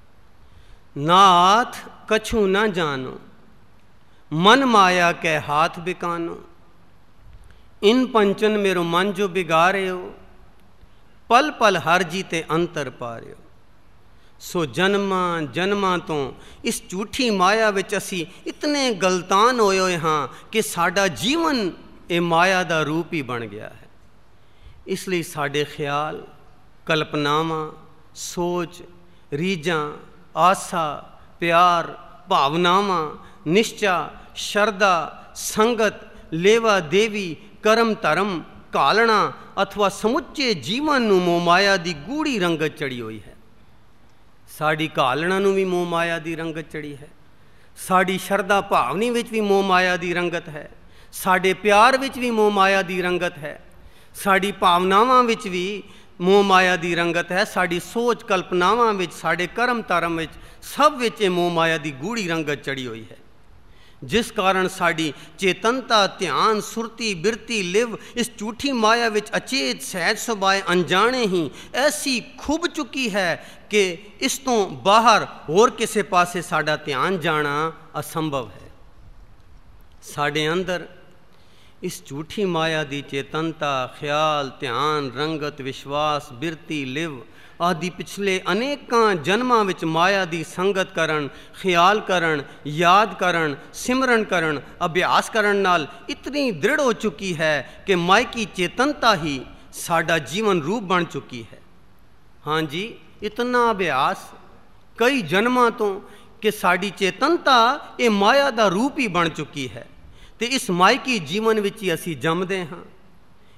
नाथ कछु न जानो, मन माया के हाथ बिकानो। इन पंचन मेरो मन जो बिगारे हो, पल पल हर जीते अंतर पारे हो। सो जन्मां जन्मां तो इस झूठी माया विच असी इतने गलतान होए हाँ कि साडा जीवन ये माया का रूप ही बन गया है। इसलिए साढ़े ख्याल कल्पनावां सोच रीझां आसा प्यार भावनावां निश्चा शरदा संगत लेवा देवी कर्म धर्म घालना अथवा समुचे जीवन नूं मोह माया की गूढ़ी रंगत चढ़ी हुई है। साड़ी घालना नूं भी मोह माया की रंगत चढ़ी है। साड़ी शरदा भावनी विच भी मोह माया की रंगत है। साढ़े प्यार विच भी मोह माया की रंगत है। साड़ी भावनावां विच भी मोह माया की रंगत है। साड़ी सोच कल्पनावां विच साढ़े कर्म धर्म विच सब विच मोह माया की गूढ़ी रंगत चढ़ी हुई है। जिस कारण साड़ी चेतनता ध्यान सुरती बिरती लिव इस झूठी माया विच अचेत सहज सुभाए अनजाने ही ऐसी खुब चुकी है कि इस तो बाहर होर किसी पासे साड़ा ध्यान जाना असंभव है। साढ़े अंदर इस झूठी माया की चेतनता ख्याल ध्यान रंगत विश्वास बिरती लिव आदि पिछले अनेकां जन्मां विच माया की संगत करन ख्याल करन याद करन सिमरन करन अभ्यास करन नाल इतनी दृढ़ हो चुकी है कि मायकी चेतनता ही साडा जीवन रूप बन चुकी है। हाँ जी, इतना अभ्यास कई जन्मां तो कि साड़ी चेतनता ये माया का रूप ही बन चुकी है। तो इस मायकी जीवन विच ही असी जमदे हाँ।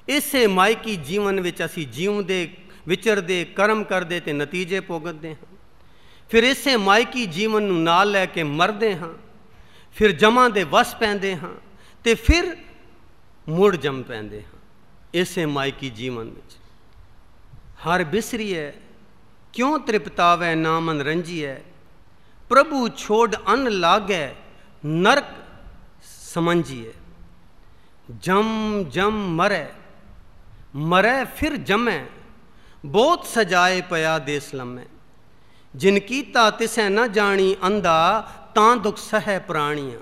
ਇਸੇ ਮਾਇਕੀ ਜੀਵਨ ਵਿੱਚ ਅਸੀਂ ਜਿਉਂਦੇ, ਵਿਚਰਦੇ, ਕਰਮ ਕਰਦੇ ਅਤੇ ਨਤੀਜੇ ਭੁਗਤਦੇ ਹਾਂ। ਫਿਰ ਇਸੇ ਮਾਇਕੀ ਜੀਵਨ ਨੂੰ ਨਾਲ ਲੈ ਕੇ ਮਰਦੇ ਹਾਂ, ਫਿਰ ਜਮਾਂ ਦੇ ਵਸ ਪੈਂਦੇ ਹਾਂ ਅਤੇ ਫਿਰ ਮੁੜ ਜੰਮ ਪੈਂਦੇ ਹਾਂ ਇਸੇ ਮਾਇਕੀ ਜੀਵਨ ਵਿੱਚ। ਹਰ ਬਿਸਰੀਐ ਕਿਉਂ ਤ੍ਰਿਪਤਾਵੈ ਨਾ ਮਨ ਰੰਜੀਐ, ਪ੍ਰਭੂ ਛੋੜ ਅੰਨ ਲਾਗੈ ਨਰਕ ਸਮੰਝੀਐ। ਜਮ ਜਮ ਮਰੈ, ਮਰੈ ਫਿਰ ਜਮੈ, ਬਹੁਤ ਸਜਾਏ ਪਿਆ ਦੇਸ ਲੰਮੈ। ਜਿਨ ਕੀਤਾ ਤਿਸੈ ਨਾ ਜਾਣੀ ਅੰਧਾ, ਤਾਂ ਦੁਖ ਸਹੈ ਪ੍ਰਾਣੀਆਂ।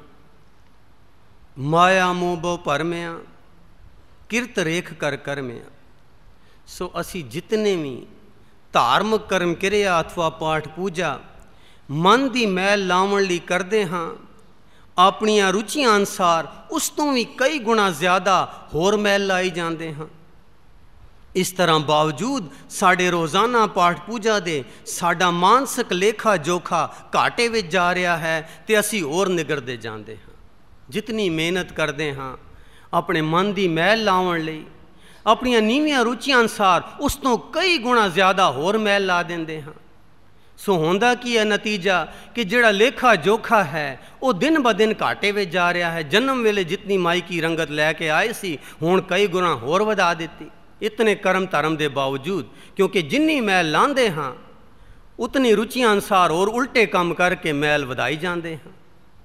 ਮਾਇਆ ਮੋਹ ਬਹੁ ਭਰਮਿਆ, ਕਿਰਤ ਰੇਖ ਕਰ ਕਰਮਿਆ। ਸੋ ਅਸੀਂ ਜਿਤਨੇ ਵੀ ਧਾਰਮਿਕ ਕਰਮ ਕਿਰਿਆ ਅਥਵਾ ਪਾਠ ਪੂਜਾ ਮਨ ਦੀ ਮੈਲ ਲਾਉਣ ਲਈ ਕਰਦੇ ਹਾਂ, ਆਪਣੀਆਂ ਰੁਚੀਆਂ ਅਨੁਸਾਰ ਉਸ ਤੋਂ ਵੀ ਕਈ ਗੁਣਾ ਜ਼ਿਆਦਾ ਹੋਰ ਮੈਲ ਲਾਈ ਜਾਂਦੇ ਹਾਂ। ਇਸ ਤਰ੍ਹਾਂ ਬਾਵਜੂਦ ਸਾਡੇ ਰੋਜ਼ਾਨਾ ਪਾਠ ਪੂਜਾ ਦੇ ਸਾਡਾ ਮਾਨਸਿਕ ਲੇਖਾ ਜੋਖਾ ਘਾਟੇ ਵਿੱਚ ਜਾ ਰਿਹਾ ਹੈ ਅਤੇ ਅਸੀਂ ਹੋਰ ਨਿਗਰਦੇ ਜਾਂਦੇ ਹਾਂ। ਜਿਤਨੀ ਮਿਹਨਤ ਕਰਦੇ ਹਾਂ ਆਪਣੇ ਮਨ ਦੀ ਮੈਲ ਲਾਉਣ ਲਈ, ਆਪਣੀਆਂ ਨੀਵੀਆਂ ਰੁਚੀਆਂ ਅਨੁਸਾਰ ਉਸ ਤੋਂ ਕਈ ਗੁਣਾ ਜ਼ਿਆਦਾ ਹੋਰ ਮੈਲ ਲਾ ਦਿੰਦੇ ਹਾਂ। ਸੋ ਹੁੰਦਾ ਕੀ ਹੈ ਨਤੀਜਾ ਕਿ ਜਿਹੜਾ ਲੇਖਾ ਜੋਖਾ ਹੈ ਉਹ ਦਿਨ ਬ ਦਿਨ ਘਾਟੇ ਵਿੱਚ ਜਾ ਰਿਹਾ ਹੈ। ਜਨਮ ਵੇਲੇ ਜਿਤਨੀ ਮਾਇਕੀ ਰੰਗਤ ਲੈ ਕੇ ਆਏ ਸੀ, ਹੁਣ ਕਈ ਗੁਣਾ ਹੋਰ ਵਧਾ ਦਿੱਤੀ ਇਤਨੇ ਕਰਮ ਧਰਮ ਦੇ ਬਾਵਜੂਦ, ਕਿਉਂਕਿ ਜਿੰਨੀ ਮੈਲ ਲਾਉਂਦੇ ਹਾਂ ਉਤਨੀ ਰੁਚੀਆਂ ਅਨੁਸਾਰ ਹੋਰ ਉਲਟੇ ਕੰਮ ਕਰਕੇ ਮੈਲ ਵਧਾਈ ਜਾਂਦੇ ਹਾਂ।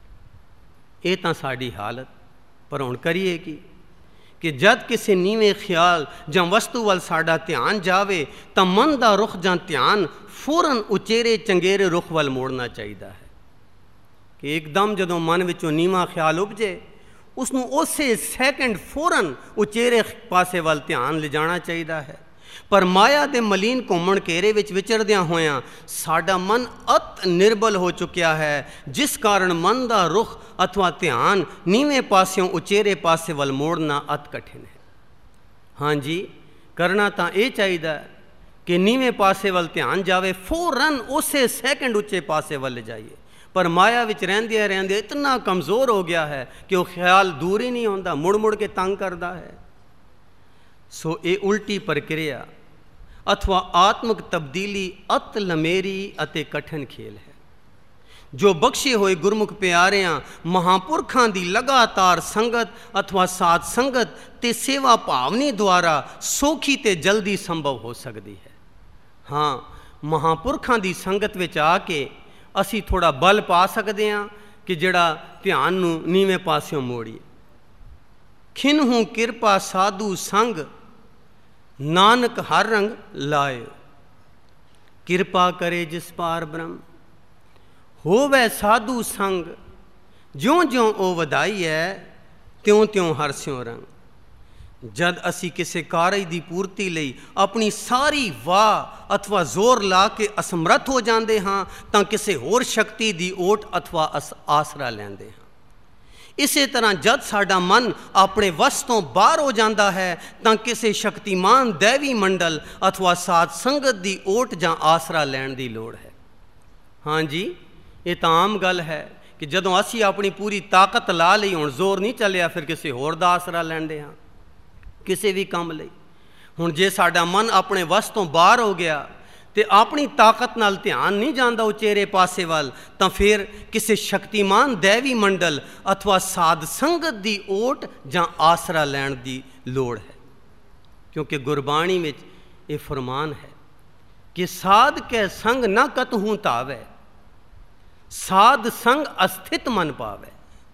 ਇਹ ਤਾਂ ਸਾਡੀ ਹਾਲਤ। ਪਰ ਹੁਣ ਕਰੀਏ ਕੀ ਕਿ ਜਦ ਕਿਸੇ ਨੀਵੇਂ ਖਿਆਲ ਜਾਂ ਵਸਤੂ ਵੱਲ ਸਾਡਾ ਧਿਆਨ ਜਾਵੇ ਤਾਂ ਮਨ ਦਾ ਰੁਖ ਜਾਂ ਧਿਆਨ ਫੌਰਨ ਉਚੇਰੇ ਚੰਗੇਰੇ ਰੁਖ ਵੱਲ ਮੋੜਨਾ ਚਾਹੀਦਾ ਹੈ। ਕਿ ਇੱਕਦਮ ਜਦੋਂ ਮਨ ਵਿੱਚੋਂ ਨੀਵਾਂ ਖਿਆਲ ਉਪਜੇ, ਉਸ ਨੂੰ ਉਸੇ ਸੈਕਿੰਡ ਫੌਰਨ ਉਚੇਰੇ ਪਾਸੇ ਵੱਲ ਧਿਆਨ ਲਿਜਾਣਾ ਚਾਹੀਦਾ ਹੈ। ਪਰ ਮਾਇਆ ਦੇ ਮਲੀਨ ਘੁੰਮਣ ਘੇਰੇ ਵਿੱਚ ਵਿਚਰਦਿਆਂ ਹੋਇਆਂ ਸਾਡਾ ਮਨ ਅਤ ਨਿਰਬਲ ਹੋ ਚੁੱਕਿਆ ਹੈ, ਜਿਸ ਕਾਰਨ ਮਨ ਦਾ ਰੁਖ ਅਥਵਾ ਧਿਆਨ ਨੀਵੇਂ ਪਾਸਿਓਂ ਉਚੇਰੇ ਪਾਸੇ ਵੱਲ ਮੋੜਨਾ ਅਤ ਕਠਿਨ ਹੈ। ਹਾਂਜੀ, ਕਰਨਾ ਤਾਂ ਇਹ ਚਾਹੀਦਾ ਕਿ ਨੀਵੇਂ ਪਾਸੇ ਵੱਲ ਧਿਆਨ ਜਾਵੇ, ਫੌਰਨ ਉਸੇ ਸੈਕਿੰਡ ਉੱਚੇ ਪਾਸੇ ਵੱਲ ਜਾਈਏ। ਪਰ ਮਾਇਆ ਵਿੱਚ ਰਹਿੰਦਿਆਂ ਰਹਿੰਦਿਆਂ ਇਤਨਾ ਕਮਜ਼ੋਰ ਹੋ ਗਿਆ ਹੈ ਕਿ ਉਹ ਖਿਆਲ ਦੂਰ ਹੀ ਨਹੀਂ ਆਉਂਦਾ, ਮੁੜ ਮੁੜ ਕੇ ਤੰਗ ਕਰਦਾ ਹੈ। ਸੋ ਇਹ ਉਲਟੀ ਪ੍ਰਕਿਰਿਆ ਅਥਵਾ ਆਤਮਿਕ ਤਬਦੀਲੀ ਅਤ ਲੰਮੇਰੀ ਅਤੇ ਕਠਿਨ ਖੇਲ ਹੈ, ਜੋ ਬਖਸ਼ੇ ਹੋਏ ਗੁਰਮੁਖ ਪਿਆਰਿਆਂ ਮਹਾਂਪੁਰਖਾਂ ਦੀ ਲਗਾਤਾਰ ਸੰਗਤ ਅਥਵਾ ਸਾਧ ਸੰਗਤ ਤੇ ਸੇਵਾ ਭਾਵਨੀ ਦੁਆਰਾ ਸੌਖੀ ਤੇ ਜਲਦੀ ਸੰਭਵ ਹੋ ਸਕਦੀ ਹੈ। ਹਾਂ, ਮਹਾਂਪੁਰਖਾਂ ਦੀ ਸੰਗਤ ਵਿੱਚ ਆ ਕੇ ਅਸੀਂ ਥੋੜ੍ਹਾ ਬਲ ਪਾ ਸਕਦੇ ਹਾਂ ਕਿ ਜਿਹੜਾ ਧਿਆਨ ਨੂੰ ਨੀਵੇਂ ਪਾਸਿਓਂ ਮੋੜੀਏ। ਖਿਨਹੂ ਕਿਰਪਾ ਸਾਧੂ ਸੰਗ, ਨਾਨਕ ਹਰ ਰੰਗ ਲਾਏ। ਕਿਰਪਾ ਕਰੇ ਜਿਸ ਪਾਰ ਬ੍ਰਹਮ, ਹੋਵੇ ਸਾਧੂ ਸੰਗ। ਜਿਉਂ ਜਿਉਂ ਉਹ ਵਧਾਈ ਹੈ, ਤਿਉਂ ਤਿਉਂ ਹਰਸਿਉਂ ਰੰਗ। ਜਦ ਅਸੀਂ ਕਿਸੇ ਕਾਰਜ ਦੀ ਪੂਰਤੀ ਲਈ ਆਪਣੀ ਸਾਰੀ ਵਾਹ ਅਥਵਾ ਜ਼ੋਰ ਲਾ ਕੇ ਅਸਮਰੱਥ ਹੋ ਜਾਂਦੇ ਹਾਂ ਤਾਂ ਕਿਸੇ ਹੋਰ ਸ਼ਕਤੀ ਦੀ ਓਟ ਅਥਵਾ ਆਸਰਾ ਲੈਂਦੇ ਹਾਂ। ਇਸੇ ਤਰ੍ਹਾਂ ਜਦ ਸਾਡਾ ਮਨ ਆਪਣੇ ਵੱਸ ਤੋਂ ਬਾਹਰ ਹੋ ਜਾਂਦਾ ਹੈ ਤਾਂ ਕਿਸੇ ਸ਼ਕਤੀਮਾਨ ਦੈਵੀ ਮੰਡਲ ਅਥਵਾ ਸਾਧ ਸੰਗਤ ਦੀ ਓਟ ਜਾਂ ਆਸਰਾ ਲੈਣ ਦੀ ਲੋੜ ਹੈ। ਹਾਂਜੀ, ਇਹ ਤਾਂ ਆਮ ਗੱਲ ਹੈ ਕਿ ਜਦੋਂ ਅਸੀਂ ਆਪਣੀ ਪੂਰੀ ਤਾਕਤ ਲਾ ਲਈ, ਹੁਣ ਜ਼ੋਰ ਨਹੀਂ ਚੱਲਿਆ, ਫਿਰ ਕਿਸੇ ਹੋਰ ਦਾ ਆਸਰਾ ਲੈਂਦੇ ਹਾਂ ਕਿਸੇ ਵੀ ਕੰਮ ਲਈ। ਹੁਣ ਜੇ ਸਾਡਾ ਮਨ ਆਪਣੇ ਵੱਸ ਤੋਂ ਬਾਹਰ ਹੋ ਗਿਆ ਅਤੇ ਆਪਣੀ ਤਾਕਤ ਨਾਲ ਧਿਆਨ ਨਹੀਂ ਜਾਂਦਾ ਉਚੇਰੇ ਪਾਸੇ ਵੱਲ, ਤਾਂ ਫਿਰ ਕਿਸੇ ਸ਼ਕਤੀਮਾਨ ਦੈਵੀ ਮੰਡਲ ਅਥਵਾ ਸਾਧ ਸੰਗਤ ਦੀ ਓਟ ਜਾਂ ਆਸਰਾ ਲੈਣ ਦੀ ਲੋੜ ਹੈ। ਕਿਉਂਕਿ ਗੁਰਬਾਣੀ ਵਿੱਚ ਇਹ ਫਰਮਾਨ ਹੈ ਕਿ ਸਾਧ ਕੈ ਸੰਗ ਨਾ ਕਤਹੂ ਧਾਵੈ, ਸਾਧ ਸੰਗ ਅਸਥਿਤ ਮਨ ਪਾਵੈ।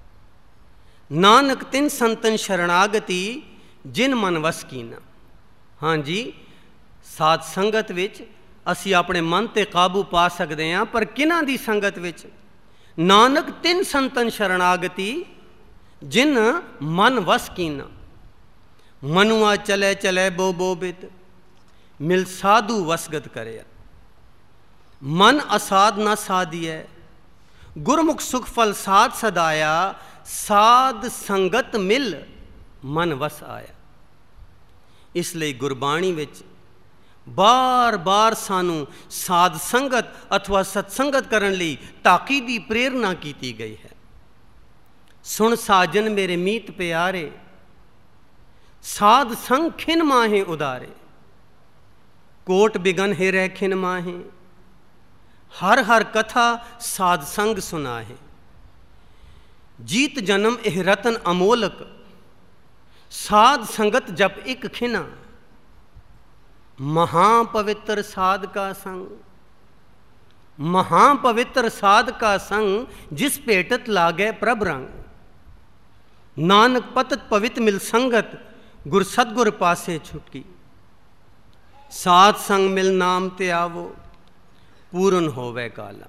ਨਾਨਕ ਤਿਨ ਸੰਤਨ ਸ਼ਰਣਾਗਤੀ, ਜਿਨ ਮਨ ਵਸ ਕੀਨਾ। ਹਾਂਜੀ, ਸਾਧ ਸੰਗਤ ਵਿੱਚ ਅਸੀਂ ਆਪਣੇ ਮਨ 'ਤੇ ਕਾਬੂ ਪਾ ਸਕਦੇ ਹਾਂ, ਪਰ ਕਿਹਨਾਂ ਦੀ ਸੰਗਤ ਵਿੱਚ? ਨਾਨਕ ਤਿਨ ਸੰਤਨ ਸ਼ਰਣਾਗਤੀ, ਜਿਨ ਮਨ ਵਸ ਕੀਨਾ। ਮਨੁਆ ਚਲੇ ਚਲੇ ਬੋ ਬੋ ਬਿਦ, ਮਿਲ ਸਾਧੂ ਵਸਗਤ ਕਰਿਆ। ਮਨ ਅਸਾਧ ਨਾ ਸਾਧੀਐ, ਗੁਰਮੁਖ ਸੁਖ ਫਲ ਸਾਧ ਸਦਾਇਆ। ਸਾਧ ਸੰਗਤ ਮਿਲ ਮਨ ਵਸ ਆਇਆ। ਇਸ ਲਈ ਗੁਰਬਾਣੀ ਵਿੱਚ ਬਾਰ-ਬਾਰ ਸਾਨੂੰ ਸਾਧ ਸੰਗਤ ਅਥਵਾ ਸਤਸੰਗਤ ਕਰਨ ਲਈ ਤਾਕੀਦੀ ਪ੍ਰੇਰਨਾ ਕੀਤੀ ਗਈ ਹੈ। ਸੁਣ ਸਾਜਨ ਮੇਰੇ ਮੀਤ ਪਿਆਰੇ, साध संग खिन माहे उदारे, कोट बिगन हे रह खिन माहे, हर हर कथा साध संग सुनाहे। जीत जन्म एह रतन अमोलक, साध संगत जप एक खिना, महापवित्र साध का संग, महापवित्र साध का संग, जिस पेटत लागे प्रभ रंग। नानक पतत पवित्र मिल संगत, गुर सतगुर पासे छुटकी। साध संग मिल नाम ते आवो, पूਰਨ होवे काला।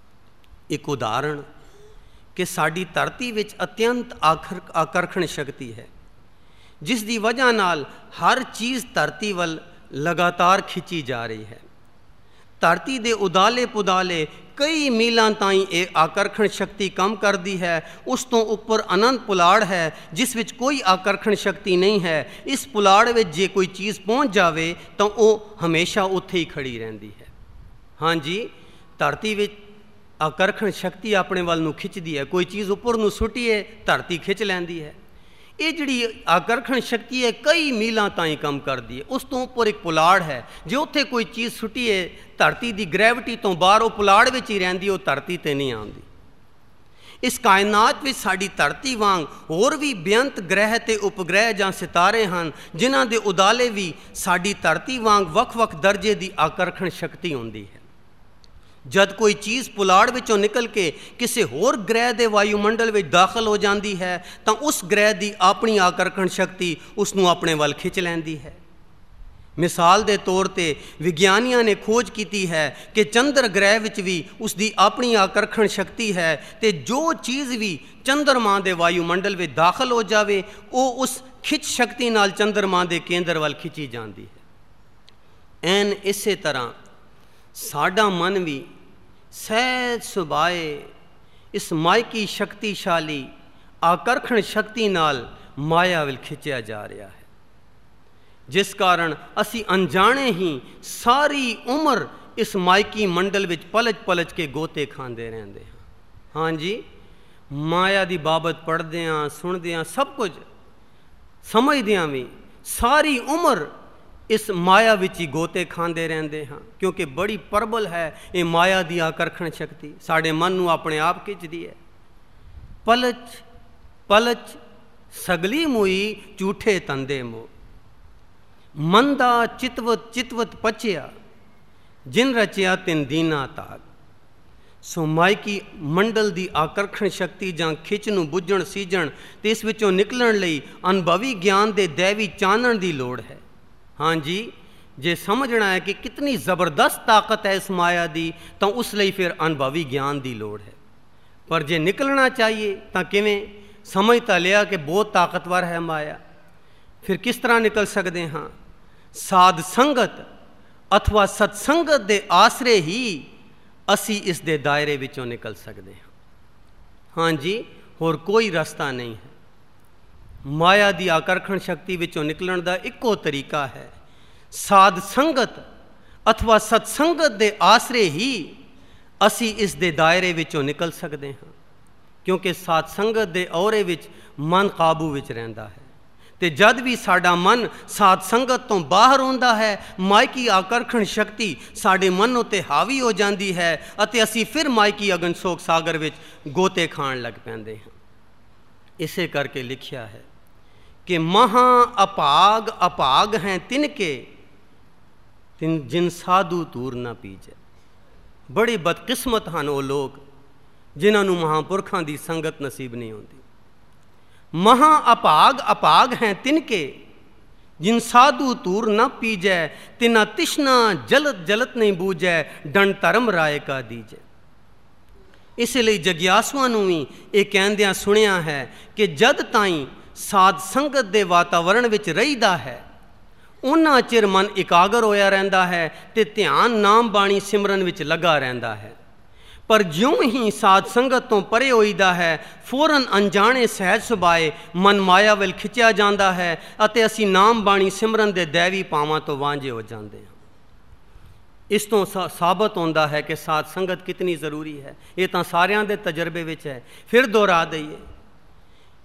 एक उदाहरण कि साड़ी धरती विच अत्यंत आकर्षण शक्ति है, जिस दी वजह नाल हर चीज़ धरती वल लगातार खिंची जा रही है। धरती दे उदाले पुदाले कई मीलों ताईं ये आकर्षण शक्ति कम करती है। उस तो उपर अनंत पुलाड़ है जिस विच कोई आकर्षण शक्ति नहीं है। इस पुलाड़ विच जे कोई चीज़ पहुँच जाए तो वो हमेशा उत्थे ही खड़ी रहती है। हाँ जी, धरती विच आकर्षण शक्ति अपने वाल नूं खिंचदी है। कोई चीज़ उपर नूं सुटीए धरती खिंच लैंदी है। ये जिहड़ी आकर्षण शक्ति है कई मीलों ताईं कम करती है। उस तो उपर एक पुलाड़ है, जो उत्थे कोई चीज़ सुटीए धरती की ग्रैविटी तो बाहर वो पुलाड़ विच ही रहिंदी, वो धरती ते नहीं आउंदी। इस कायनात विच साडी धरती वांग होर भी बेअंत ग्रह ते उपग्रह जां सितारे हैं, जिन्हां दे उदाले भी साडी धरती वांग वख-वख दर्जे की आकर्षण शक्ति होंदी है। जद कोई चीज़ पुलाड़ विचों निकल के किसी होर ग्रह के वायुमंडल में दाखिल हो जाती है तो उस ग्रह की अपनी आकर्षण शक्ति उसनों अपने वाल खिंच लैंदी है। मिसाल के तौर पर विज्ञानियों ने खोज की है कि चंद्र ग्रह विच भी उसकी अपनी आकर्षण शक्ति है, तो जो चीज़ भी चंद्रमा के वायुमंडल में दाखिल हो जाए वो उस खिंच शक्ति नाल चंद्रमा के केंद्र वाल खिंची जाती है। एन इसे तरह साडा मन भी सहज सुभाए इस मायकी शक्तिशाली आकर्षण शक्ति नाल माया विल खिंचया जा रहा है, जिस कारण असी अनजाने ही सारी उम्र इस मायकी मंडल विच पलच पलच के गोते खांदे रहंदे हैं। हाँ जी, माया की बाबत पढ़दे हैं, सुनदे हैं, सब कुछ समझदे हैं भी सारी उम्र इस माया विच ही गोते खांदे रहंदे हैं, क्योंकि बड़ी प्रबल है ये माया की आकर्षण शक्ति। साडे मन नूं अपने आप खिंचदी है। पलच पलच सगली मुई झूठे तंदे मो, मंदा चितवत चितवत पचिया, जिन रचिया तिन दीना ताग। सो मायकी मंडल की आकर्षण शक्ति जां खिच नूं बुझण सीजण ते इस विचों निकलण लई अनुभवी ज्ञान दे दैवी चानण की लोड़ है। हाँ जी, जे समझना है कि कितनी ज़बरदस्त ताकत है इस माया की, तो उस लिए फिर अनुभवी ज्ञान की लोड़ है। पर जे निकलना चाहिए तो किवें? समझ तो लिया कि बहुत ताकतवर है माया, फिर किस तरह निकल सकते हैं? साध संगत अथवा सत्संगत के आसरे ही असी इस दे दायरे विचों निकल सकते हैं। हाँ जी, होर कोई रास्ता नहीं है। माया की आकर्षण शक्ति विचों निकलण का इक्को तरीका है, साध संगत अथवा सत्संगत के आसरे ही असी इस दे दायरे विचों निकल सकते हैं, क्योंकि साध संगत के औरे विच मन काबू विच रहिंदा है। तो जद भी साडा मन साध संगत तो बाहर होंदा है, मायकी आकर्षण शक्ति साडे मन उत्ते हावी हो जाती है अते असी फिर मायकी अगनशोक सागर विच गोते खाण लग पैंदे हैं। इसे करके लिखिया है कि महा अपाग अपाग हैं तिनके, जिन साधु तूर न पीजे। बड़ी बदकिस्मत हैं वो लोग जिन्होंने महापुरखों की संगत नसीब नहीं होती। महा अपाग अपाग हैं तिनके, जिन साधु तूर न पीजै, तिना तिश्ना जलत जलत नहीं बूझै, दंड धर्म राय का दीजै। इसलिए जग्यासुआं नूं भी ये कहंदियां सुनिया है कि जद ताईं साध संगत दे वातावरण विच रहीदा है उन्ना चिर मन इकागर होया रहिंदा है ते ध्यान नाम बाणी सिमरन विच लगा रहिंदा है। पर ज्यों ही साध संगत तो परे होईदा है फौरन अनजाने सहज सुभाए मन माया विल खिंचया जाता है अते असी नाम बाणी सिमरन दे दैवी पावां तो वांझे हो जाते हैं। इस तो साबित होता है कि साध संगत कितनी ज़रूरी है। ये तो सारियां दे तजर्बे विच है। फिर दोहरा दईए,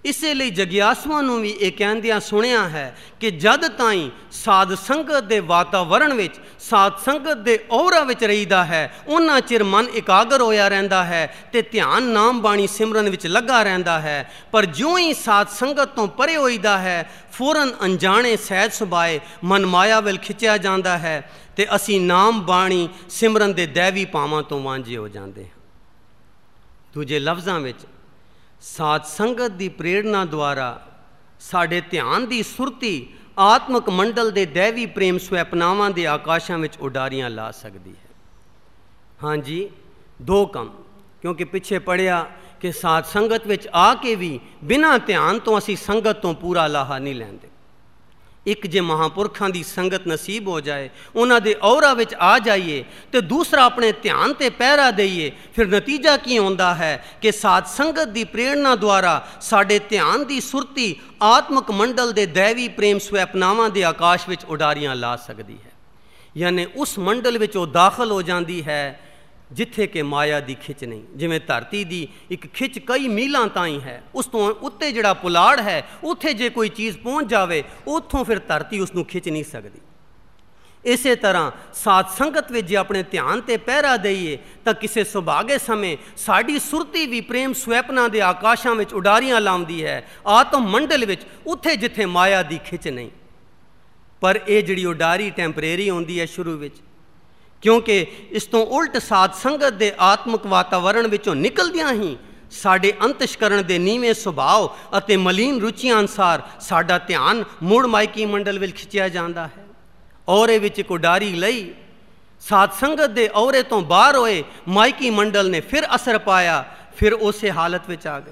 ਇਸੇ ਲਈ ਜਗਿਆਸੂਆਂ ਨੂੰ ਵੀ ਇਹ ਕਹਿੰਦਿਆਂ ਸੁਣਿਆ ਹੈ ਕਿ ਜਦ ਤਾਈਂ ਸਾਧ ਸੰਗਤ ਦੇ ਵਾਤਾਵਰਣ ਵਿੱਚ, ਸਾਧ ਸੰਗਤ ਦੇ ਔਰਾ ਵਿੱਚ ਰਹੀਦਾ ਹੈ, ਉਹਨਾਂ ਚਿਰ ਮਨ ਇਕਾਗਰ ਹੋਇਆ ਰਹਿੰਦਾ ਹੈ ਅਤੇ ਧਿਆਨ ਨਾਮ ਬਾਣੀ ਸਿਮਰਨ ਵਿੱਚ ਲੱਗਾ ਰਹਿੰਦਾ ਹੈ। ਪਰ ਜਿਉਂ ਹੀ ਸਾਧ ਸੰਗਤ ਤੋਂ ਪਰੇ ਹੋਈਦਾ ਹੈ, ਫੌਰਨ ਅਣਜਾਣੇ ਸਹਿਜ ਸੁਭਾਏ ਮਨ ਮਾਇਆ ਵੱਲ ਖਿੱਚਿਆ ਜਾਂਦਾ ਹੈ ਅਤੇ ਅਸੀਂ ਨਾਮ ਬਾਣੀ ਸਿਮਰਨ ਦੇ ਦੈਵੀ ਭਾਵਾਂ ਤੋਂ ਵਾਂਝੇ ਹੋ ਜਾਂਦੇ ਹਾਂ। ਦੂਜੇ ਲਫ਼ਜ਼ਾਂ ਵਿੱਚ ਸਾਧ ਸੰਗਤ ਦੀ ਪ੍ਰੇਰਨਾ ਦੁਆਰਾ ਸਾਡੇ ਧਿਆਨ ਦੀ ਸੁਰਤੀ ਆਤਮਕ ਮੰਡਲ ਦੇ ਦੈਵੀ ਪ੍ਰੇਮ ਸਵੈਪਨਾਵਾਂ ਦੇ ਆਕਾਸ਼ਾਂ ਵਿੱਚ ਉਡਾਰੀਆਂ ਲਾ ਸਕਦੀ ਹੈ। ਹਾਂਜੀ, ਦੋ ਕੰਮ, ਕਿਉਂਕਿ ਪਿੱਛੇ ਪੜ੍ਹਿਆ ਕਿ ਸਾਧ ਸੰਗਤ ਵਿੱਚ ਆ ਕੇ ਵੀ ਬਿਨਾਂ ਧਿਆਨ ਤੋਂ ਅਸੀਂ ਸੰਗਤ ਤੋਂ ਪੂਰਾ ਲਾਹਾ ਨਹੀਂ ਲੈਂਦੇ। ਇੱਕ ਜੇ ਮਹਾਂਪੁਰਖਾਂ ਦੀ ਸੰਗਤ ਨਸੀਬ ਹੋ ਜਾਏ, ਉਹਨਾਂ ਦੇ ਔਰਾ ਵਿੱਚ ਆ ਜਾਈਏ, ਅਤੇ ਦੂਸਰਾ ਆਪਣੇ ਧਿਆਨ 'ਤੇ ਪਹਿਰਾ ਦੇਈਏ, ਫਿਰ ਨਤੀਜਾ ਕੀ ਹੁੰਦਾ ਹੈ ਕਿ ਸਾਧ ਸੰਗਤ ਦੀ ਪ੍ਰੇਰਨਾ ਦੁਆਰਾ ਸਾਡੇ ਧਿਆਨ ਦੀ ਸੁਰਤੀ ਆਤਮਕ ਮੰਡਲ ਦੇ ਦੈਵੀ ਪ੍ਰੇਮ ਸਵੈਪਨਾਵਾਂ ਦੇ ਆਕਾਸ਼ ਵਿੱਚ ਉਡਾਰੀਆਂ ਲਾ ਸਕਦੀ ਹੈ। ਯਾਨੀ ਉਸ ਮੰਡਲ ਵਿੱਚ ਉਹ ਦਾਖਲ ਹੋ ਜਾਂਦੀ ਹੈ ਜਿੱਥੇ ਕਿ ਮਾਇਆ ਦੀ ਖਿੱਚ ਨਹੀਂ। ਜਿਵੇਂ ਧਰਤੀ ਦੀ ਇੱਕ ਖਿੱਚ ਕਈ ਮੀਲਾਂ ਤਾਈਂ ਹੈ, ਉਸ ਤੋਂ ਉੱਤੇ ਜਿਹੜਾ ਪੁਲਾੜ ਹੈ, ਉੱਥੇ ਜੇ ਕੋਈ ਚੀਜ਼ ਪਹੁੰਚ ਜਾਵੇ, ਉੱਥੋਂ ਫਿਰ ਧਰਤੀ ਉਸ ਨੂੰ ਖਿੱਚ ਨਹੀਂ ਸਕਦੀ। ਇਸੇ ਤਰ੍ਹਾਂ ਸਾਧ ਸੰਗਤ ਵਿੱਚ ਜੇ ਆਪਣੇ ਧਿਆਨ 'ਤੇ ਪਹਿਰਾ ਦੇਈਏ ਤਾਂ ਕਿਸੇ ਸੁਭਾਗੇ ਸਮੇਂ ਸਾਡੀ ਸੁਰਤੀ ਵੀ ਪ੍ਰੇਮ ਸਵੈਪਨਾ ਦੇ ਆਕਾਸ਼ਾਂ ਵਿੱਚ ਉਡਾਰੀਆਂ ਲਾਉਂਦੀ ਹੈ, ਆਤਮ ਮੰਡਲ ਵਿੱਚ, ਉੱਥੇ ਜਿੱਥੇ ਮਾਇਆ ਦੀ ਖਿੱਚ ਨਹੀਂ। ਪਰ ਇਹ ਜਿਹੜੀ ਉਡਾਰੀ ਟੈਂਪਰੇਰੀ ਹੁੰਦੀ ਹੈ ਸ਼ੁਰੂ ਵਿੱਚ, ਕਿਉਂਕਿ ਇਸ ਤੋਂ ਉਲਟ ਸਾਧ ਸੰਗਤ ਦੇ ਆਤਮਿਕ ਵਾਤਾਵਰਣ ਵਿੱਚੋਂ ਨਿਕਲਦਿਆਂ ਹੀ ਸਾਡੇ ਅੰਤਸ਼ਕਰਣ ਦੇ ਨੀਵੇਂ ਸੁਭਾਅ ਅਤੇ ਮਲੀਨ ਰੁਚੀਆਂ ਅਨੁਸਾਰ ਸਾਡਾ ਧਿਆਨ ਮੁੜ ਮਾਇਕੀ ਮੰਡਲ ਵਿੱਚ ਖਿੱਚਿਆ ਜਾਂਦਾ ਹੈ। ਔਰੇ ਵਿੱਚ ਇੱਕ ਉਡਾਰੀ ਲਈ ਸਾਧ ਸੰਗਤ ਦੇ ਔਰੇ ਤੋਂ ਬਾਹਰ ਹੋਏ ਮਾਇਕੀ ਮੰਡਲ ਨੇ ਫਿਰ ਅਸਰ ਪਾਇਆ, ਫਿਰ ਉਸੇ ਹਾਲਤ ਵਿੱਚ ਆ ਗਏ।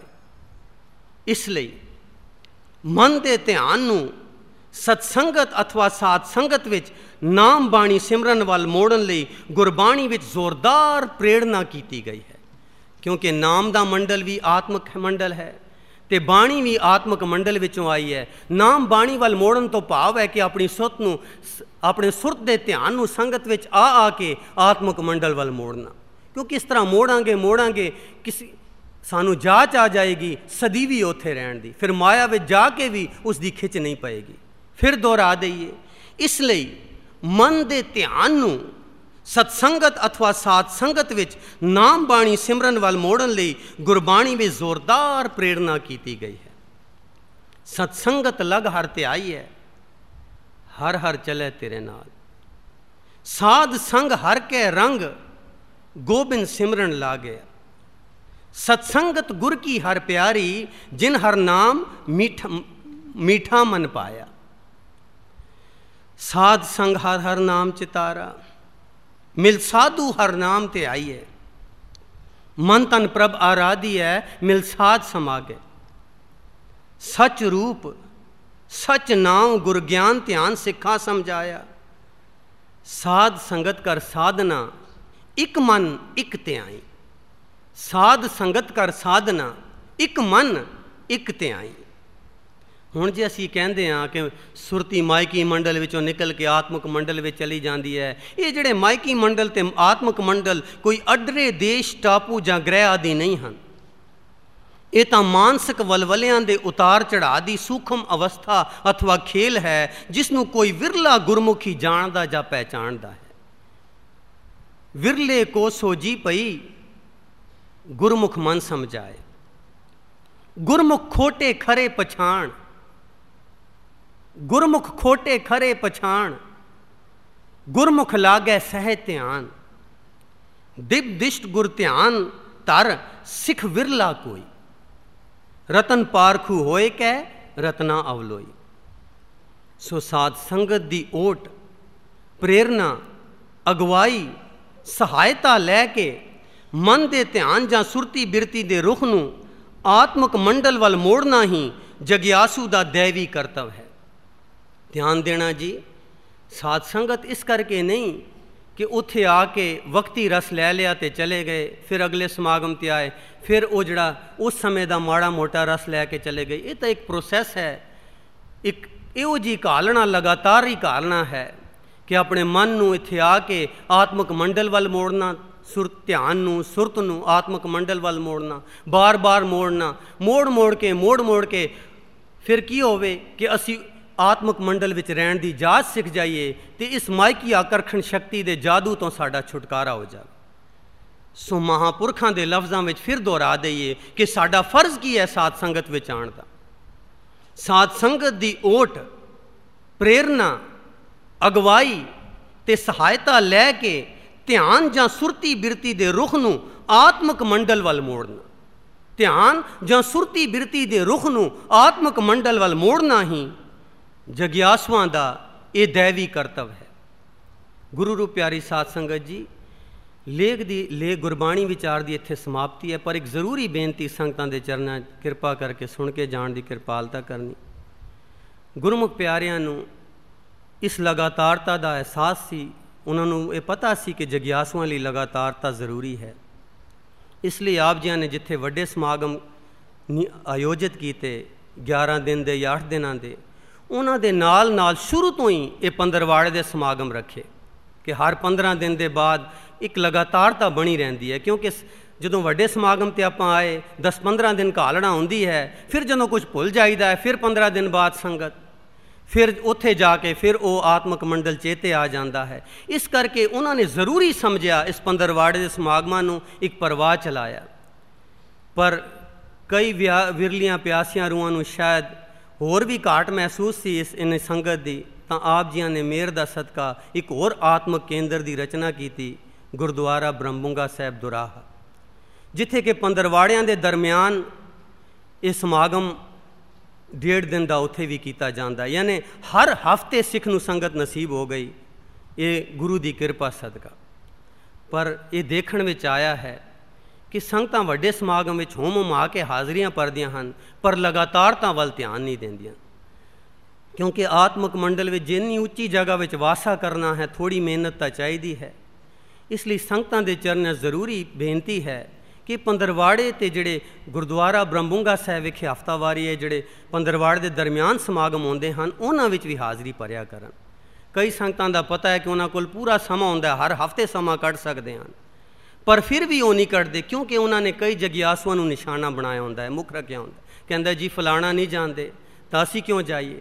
ਇਸ ਲਈ ਮਨ ਦੇ ਧਿਆਨ ਨੂੰ ਸਤਸੰਗਤ ਅਥਵਾ ਸਾਧ ਸੰਗਤ ਵਿੱਚ ਨਾਮ ਬਾਣੀ ਸਿਮਰਨ ਵੱਲ ਮੋੜਨ ਲਈ ਗੁਰਬਾਣੀ ਵਿੱਚ ਜ਼ੋਰਦਾਰ ਪ੍ਰੇਰਨਾ ਕੀਤੀ ਗਈ ਹੈ, ਕਿਉਂਕਿ ਨਾਮ ਦਾ ਮੰਡਲ ਵੀ ਆਤਮਿਕ ਮੰਡਲ ਹੈ ਅਤੇ ਬਾਣੀ ਵੀ ਆਤਮਿਕ ਮੰਡਲ ਵਿੱਚੋਂ ਆਈ ਹੈ। ਨਾਮ ਬਾਣੀ ਵੱਲ ਮੋੜਨ ਤੋਂ ਭਾਵ ਹੈ ਕਿ ਆਪਣੀ ਸੁਰਤ ਨੂੰ, ਆਪਣੇ ਸੁਰਤ ਦੇ ਧਿਆਨ ਨੂੰ ਸੰਗਤ ਵਿੱਚ ਆ ਕੇ ਆਤਮਿਕ ਮੰਡਲ ਵੱਲ ਮੋੜਨਾ, ਕਿਉਂਕਿ ਇਸ ਤਰ੍ਹਾਂ ਮੋੜਾਂਗੇ ਕਿਸੇ ਸਾਨੂੰ ਜਾਚ ਆ ਜਾਏਗੀ ਸਦੀਵੀ ਉੱਥੇ ਰਹਿਣ ਦੀ, ਫਿਰ ਮਾਇਆ ਵਿੱਚ ਜਾ ਕੇ ਵੀ ਉਸ ਦੀ ਖਿੱਚ ਨਹੀਂ ਪਏਗੀ। ਫਿਰ ਦੁਹਰਾ ਦਈਏ, ਇਸ ਲਈ ਮਨ ਦੇ ਧਿਆਨ ਨੂੰ ਸਤਸੰਗਤ ਅਥਵਾ ਸਾਧ ਸੰਗਤ ਵਿੱਚ ਨਾਮ ਬਾਣੀ ਸਿਮਰਨ ਵੱਲ ਮੋੜਨ ਲਈ ਗੁਰਬਾਣੀ ਵਿੱਚ ਜ਼ੋਰਦਾਰ ਪ੍ਰੇਰਨਾ ਕੀਤੀ ਗਈ ਹੈ। ਸਤਸੰਗਤ ਲਗ ਹਰ ਧਿਆਈ ਹੈ, ਹਰ ਹਰ ਚਲੇ ਤੇਰੇ ਨਾਲ, ਸਾਧ ਸੰਗ ਹਰ ਕੇ ਰੰਗ ਗੋਬਿੰਦ ਸਿਮਰਨ ਲਾਗਿਆ, सत्संगत गुर की हर प्यारी जिन हर नाम मीठा मन पाया। साध संग हर हर नाम चितारा मिल साधु हर नाम ते आइए। मन तन प्रभ आराधी है मिल साध समागे। सच रूप सच नाम गुर ज्ञान ध्यान सिखा समझाया। साध संगत कर साधना एक मन एक त्याई। साध संगत कर साधना एक मन एक त्याई। हुण जे असीं कहंदे हां कि सुरती मायकी मंडल विचों निकल के आत्मक मंडल विच चली जांदी है, ये जिहड़े मायकी मंडल ते आत्मक मंडल कोई अडरे देश टापू जां ग्रह आदि नहीं हन। ये तो मानसिक वलवलियां दे उतार चढ़ाव की सूखम अवस्था अथवा खेल है जिसनों कोई विरला गुरमुखी जानदा जां पहचानदा है। विरले को सोजी पई गुरमुख मन समझाए। गुरमुख खोटे खरे पछाण। गुरमुख खोटे खरे पछाण। गुरमुख लागे सहज ध्यान। दिव दिष्ट गुर ध्यान तर सिख विरला कोई। रतन पारखू होए कै रतना अवलोई। सो साध संगत दी ओट प्रेरणा अगवाई सहायता लैके मन दे ध्यान जां सुरती बिरती दे रुख नूं आत्मक मंडल वल मोड़ना ही जगियासू दा दैवी करतव है। ध्यान देना जी, साध संगत इस करके नहीं कि उत्थे आके वक्ती रस लै लिया ते चले गए, फिर अगले समागम ते आए, फिर वो जड़ा उस समय दा माड़ा मोटा रस लैके चले गए। ये तो एक प्रोसैस है, एक इहो जी घालना लगातार ही घालना है कि अपने मन नूं इत्थे आके आत्मक मंडल वल मोड़ना ਧਿਆਨ ਨੂੰ, ਸੁਰਤ ਨੂੰ ਆਤਮਕ ਮੰਡਲ ਵੱਲ ਮੋੜਨਾ, ਬਾਰ-ਬਾਰ ਮੋੜਨਾ, ਮੋੜ ਕੇ ਫਿਰ ਕੀ ਹੋਵੇ ਕਿ ਅਸੀਂ ਆਤਮਕ ਮੰਡਲ ਵਿੱਚ ਰਹਿਣ ਦੀ ਜਾਚ ਸਿੱਖ ਜਾਈਏ ਅਤੇ ਇਸ ਮਾਇਕੀ ਆਕਰਸ਼ਣ ਸ਼ਕਤੀ ਦੇ ਜਾਦੂ ਤੋਂ ਸਾਡਾ ਛੁਟਕਾਰਾ ਹੋ ਜਾਵੇ। ਸੋ ਮਹਾਂਪੁਰਖਾਂ ਦੇ ਲਫ਼ਜ਼ਾਂ ਵਿੱਚ ਫਿਰ ਦੁਹਰਾ ਦਈਏ ਕਿ ਸਾਡਾ ਫਰਜ਼ ਕੀ ਹੈ ਸਾਧ ਸੰਗਤ ਵਿੱਚ ਆਉਣ ਦਾ। ਸਾਧ ਸੰਗਤ ਦੀ ਓਟ, ਪ੍ਰੇਰਨਾ, ਅਗਵਾਈ ਅਤੇ ਸਹਾਇਤਾ ਲੈ ਕੇ ਧਿਆਨ ਜਾਂ ਸੁਰਤੀ ਬਿਰਤੀ ਦੇ ਰੁਖ ਨੂੰ ਆਤਮਕ ਮੰਡਲ ਵੱਲ ਮੋੜਨਾ, ਧਿਆਨ ਜਾਂ ਸੁਰਤੀ ਬਿਰਤੀ ਦੇ ਰੁਖ ਨੂੰ ਆਤਮਕ ਮੰਡਲ ਵੱਲ ਮੋੜਨਾ ਹੀ ਜਗਿਆਸੂਆਂ ਦਾ ਇਹ ਦੈਵੀ ਕਰਤੱਵ ਹੈ। ਗੁਰੂ ਰੂਪ ਪਿਆਰੀ ਸਾਧ ਸੰਗਤ ਜੀ, ਲੇਖ ਗੁਰਬਾਣੀ ਵਿਚਾਰ ਦੀ ਇੱਥੇ ਸਮਾਪਤੀ ਹੈ, ਪਰ ਇੱਕ ਜ਼ਰੂਰੀ ਬੇਨਤੀ ਸੰਗਤਾਂ ਦੇ ਚਰਨਾਂ ਕਿਰਪਾ ਕਰਕੇ ਸੁਣ ਕੇ ਜਾਣ ਦੀ ਕਿਰਪਾਲਤਾ ਕਰਨੀ। ਗੁਰਮੁਖ ਪਿਆਰਿਆਂ ਨੂੰ ਇਸ ਲਗਾਤਾਰਤਾ ਦਾ ਅਹਿਸਾਸ ਸੀ, ਉਹਨਾਂ ਨੂੰ ਇਹ ਪਤਾ ਸੀ ਕਿ ਜਗਿਆਸੂਆਂ ਲਈ ਲਗਾਤਾਰਤਾ ਜ਼ਰੂਰੀ ਹੈ। ਇਸ ਲਈ ਆਪ ਜੀਆਂ ਨੇ ਜਿੱਥੇ ਵੱਡੇ ਸਮਾਗਮ ਆਯੋਜਿਤ ਕੀਤੇ 11 ਦਿਨ ਦੇ ਜਾਂ 8 ਦਿਨਾਂ ਦੇ, ਉਹਨਾਂ ਦੇ ਨਾਲ ਸ਼ੁਰੂ ਤੋਂ ਹੀ ਇਹ ਪੰਦਰਵਾੜੇ ਦੇ ਸਮਾਗਮ ਰੱਖੇ ਕਿ ਹਰ 15 ਦਿਨ ਦੇ ਬਾਅਦ ਇੱਕ ਲਗਾਤਾਰਤਾ ਬਣੀ ਰਹਿੰਦੀ ਹੈ। ਕਿਉਂਕਿ ਜਦੋਂ ਵੱਡੇ ਸਮਾਗਮ 'ਤੇ ਆਪਾਂ ਆਏ 10-15 ਦਿਨ ਘਾਲਣਾ ਹੁੰਦੀ ਹੈ, ਫਿਰ ਜਦੋਂ ਕੁਝ ਭੁੱਲ ਜਾਈਦਾ ਹੈ, ਫਿਰ 15 ਦਿਨ ਬਾਅਦ ਸੰਗਤ, ਫਿਰ ਉੱਥੇ ਜਾ ਕੇ ਫਿਰ ਉਹ ਆਤਮਕ ਮੰਡਲ ਚੇਤੇ ਆ ਜਾਂਦਾ ਹੈ। ਇਸ ਕਰਕੇ ਉਹਨਾਂ ਨੇ ਜ਼ਰੂਰੀ ਸਮਝਿਆ ਇਸ ਪੰਦਰਵਾੜੇ ਦੇ ਸਮਾਗਮਾਂ ਨੂੰ ਇੱਕ ਪ੍ਰਵਾਹ ਚਲਾਇਆ। ਪਰ ਕਈ ਵਿਰਲੀਆਂ ਪਿਆਸੀਆਂ ਰੂਹਾਂ ਨੂੰ ਸ਼ਾਇਦ ਹੋਰ ਵੀ ਘਾਟ ਮਹਿਸੂਸ ਸੀ ਇਨ ਸੰਗਤ ਦੀ, ਤਾਂ ਆਪ ਜੀਆਂ ਨੇ ਮਿਹਰ ਦਾ ਸਦਕਾ ਇੱਕ ਹੋਰ ਆਤਮਕ ਕੇਂਦਰ ਦੀ ਰਚਨਾ ਕੀਤੀ, ਗੁਰਦੁਆਰਾ ਬ੍ਰਹਮਬੁੰਗਾ ਸਾਹਿਬ ਦੁਰਾਹਾ, ਜਿੱਥੇ ਕਿ ਪੰਦਰਵਾੜਿਆਂ ਦੇ ਦਰਮਿਆਨ ਇਹ ਸਮਾਗਮ 1.5 ਦਿਨ ਦਾ ਉੱਥੇ ਵੀ ਕੀਤਾ ਜਾਂਦਾ, ਯਾਨੀ ਹਰ ਹਫ਼ਤੇ ਸਿੱਖ ਨੂੰ ਸੰਗਤ ਨਸੀਬ ਹੋ ਗਈ, ਇਹ ਗੁਰੂ ਦੀ ਕਿਰਪਾ ਸਦਕਾ। ਪਰ ਇਹ ਦੇਖਣ ਵਿੱਚ ਆਇਆ ਹੈ ਕਿ ਸੰਗਤਾਂ ਵੱਡੇ ਸਮਾਗਮ ਵਿੱਚ ਹੋਮ ਕੇ ਹਾਜ਼ਰੀਆਂ ਭਰਦੀਆਂ ਹਨ, ਪਰ ਲਗਾਤਾਰਤਾ ਵੱਲ ਧਿਆਨ ਨਹੀਂ ਦਿੰਦੀਆਂ, ਕਿਉਂਕਿ ਆਤਮਕ ਮੰਡਲ ਵਿੱਚ ਜਿੰਨੀ ਉੱਚੀ ਜਗ੍ਹਾ ਵਿੱਚ ਵਾਸਾ ਕਰਨਾ ਹੈ, ਥੋੜ੍ਹੀ ਮਿਹਨਤ ਤਾਂ ਚਾਹੀਦੀ ਹੈ। ਇਸ ਲਈ ਸੰਗਤਾਂ ਦੇ ਚਰਨਾਂ ਜ਼ਰੂਰੀ ਬੇਨਤੀ ਹੈ ਕਿ ਪੰਦਰਵਾੜੇ ਅਤੇ ਜਿਹੜੇ ਗੁਰਦੁਆਰਾ ਬ੍ਰਹਮਬੁੰਗਾ ਸਾਹਿਬ ਵਿਖੇ ਹਫ਼ਤਾਵਾਰੀ ਹੈ, ਜਿਹੜੇ ਪੰਦਰਵਾੜੇ ਦੇ ਦਰਮਿਆਨ ਸਮਾਗਮ ਹੁੰਦੇ ਹਨ, ਉਹਨਾਂ ਵਿੱਚ ਵੀ ਹਾਜ਼ਰੀ ਭਰਿਆ ਕਰਨ। ਕਈ ਸੰਗਤਾਂ ਦਾ ਪਤਾ ਹੈ ਕਿ ਉਹਨਾਂ ਕੋਲ ਪੂਰਾ ਸਮਾਂ ਹੁੰਦਾ, ਹਰ ਹਫ਼ਤੇ ਸਮਾਂ ਕੱਢ ਸਕਦੇ ਹਨ, ਪਰ ਫਿਰ ਵੀ ਉਹ ਨਹੀਂ ਕੱਢਦੇ, ਕਿਉਂਕਿ ਉਹਨਾਂ ਨੇ ਕਈ ਜਗਿਆਸੂਆਂ ਨੂੰ ਨਿਸ਼ਾਨਾ ਬਣਾਇਆ ਹੁੰਦਾ ਹੈ, ਮੁੱਖ ਰੱਖਿਆ ਹੁੰਦਾ, ਕਹਿੰਦਾ ਜੀ ਫਲਾਣਾ ਨਹੀਂ ਜਾਣਦੇ ਤਾਂ ਅਸੀਂ ਕਿਉਂ ਜਾਈਏ।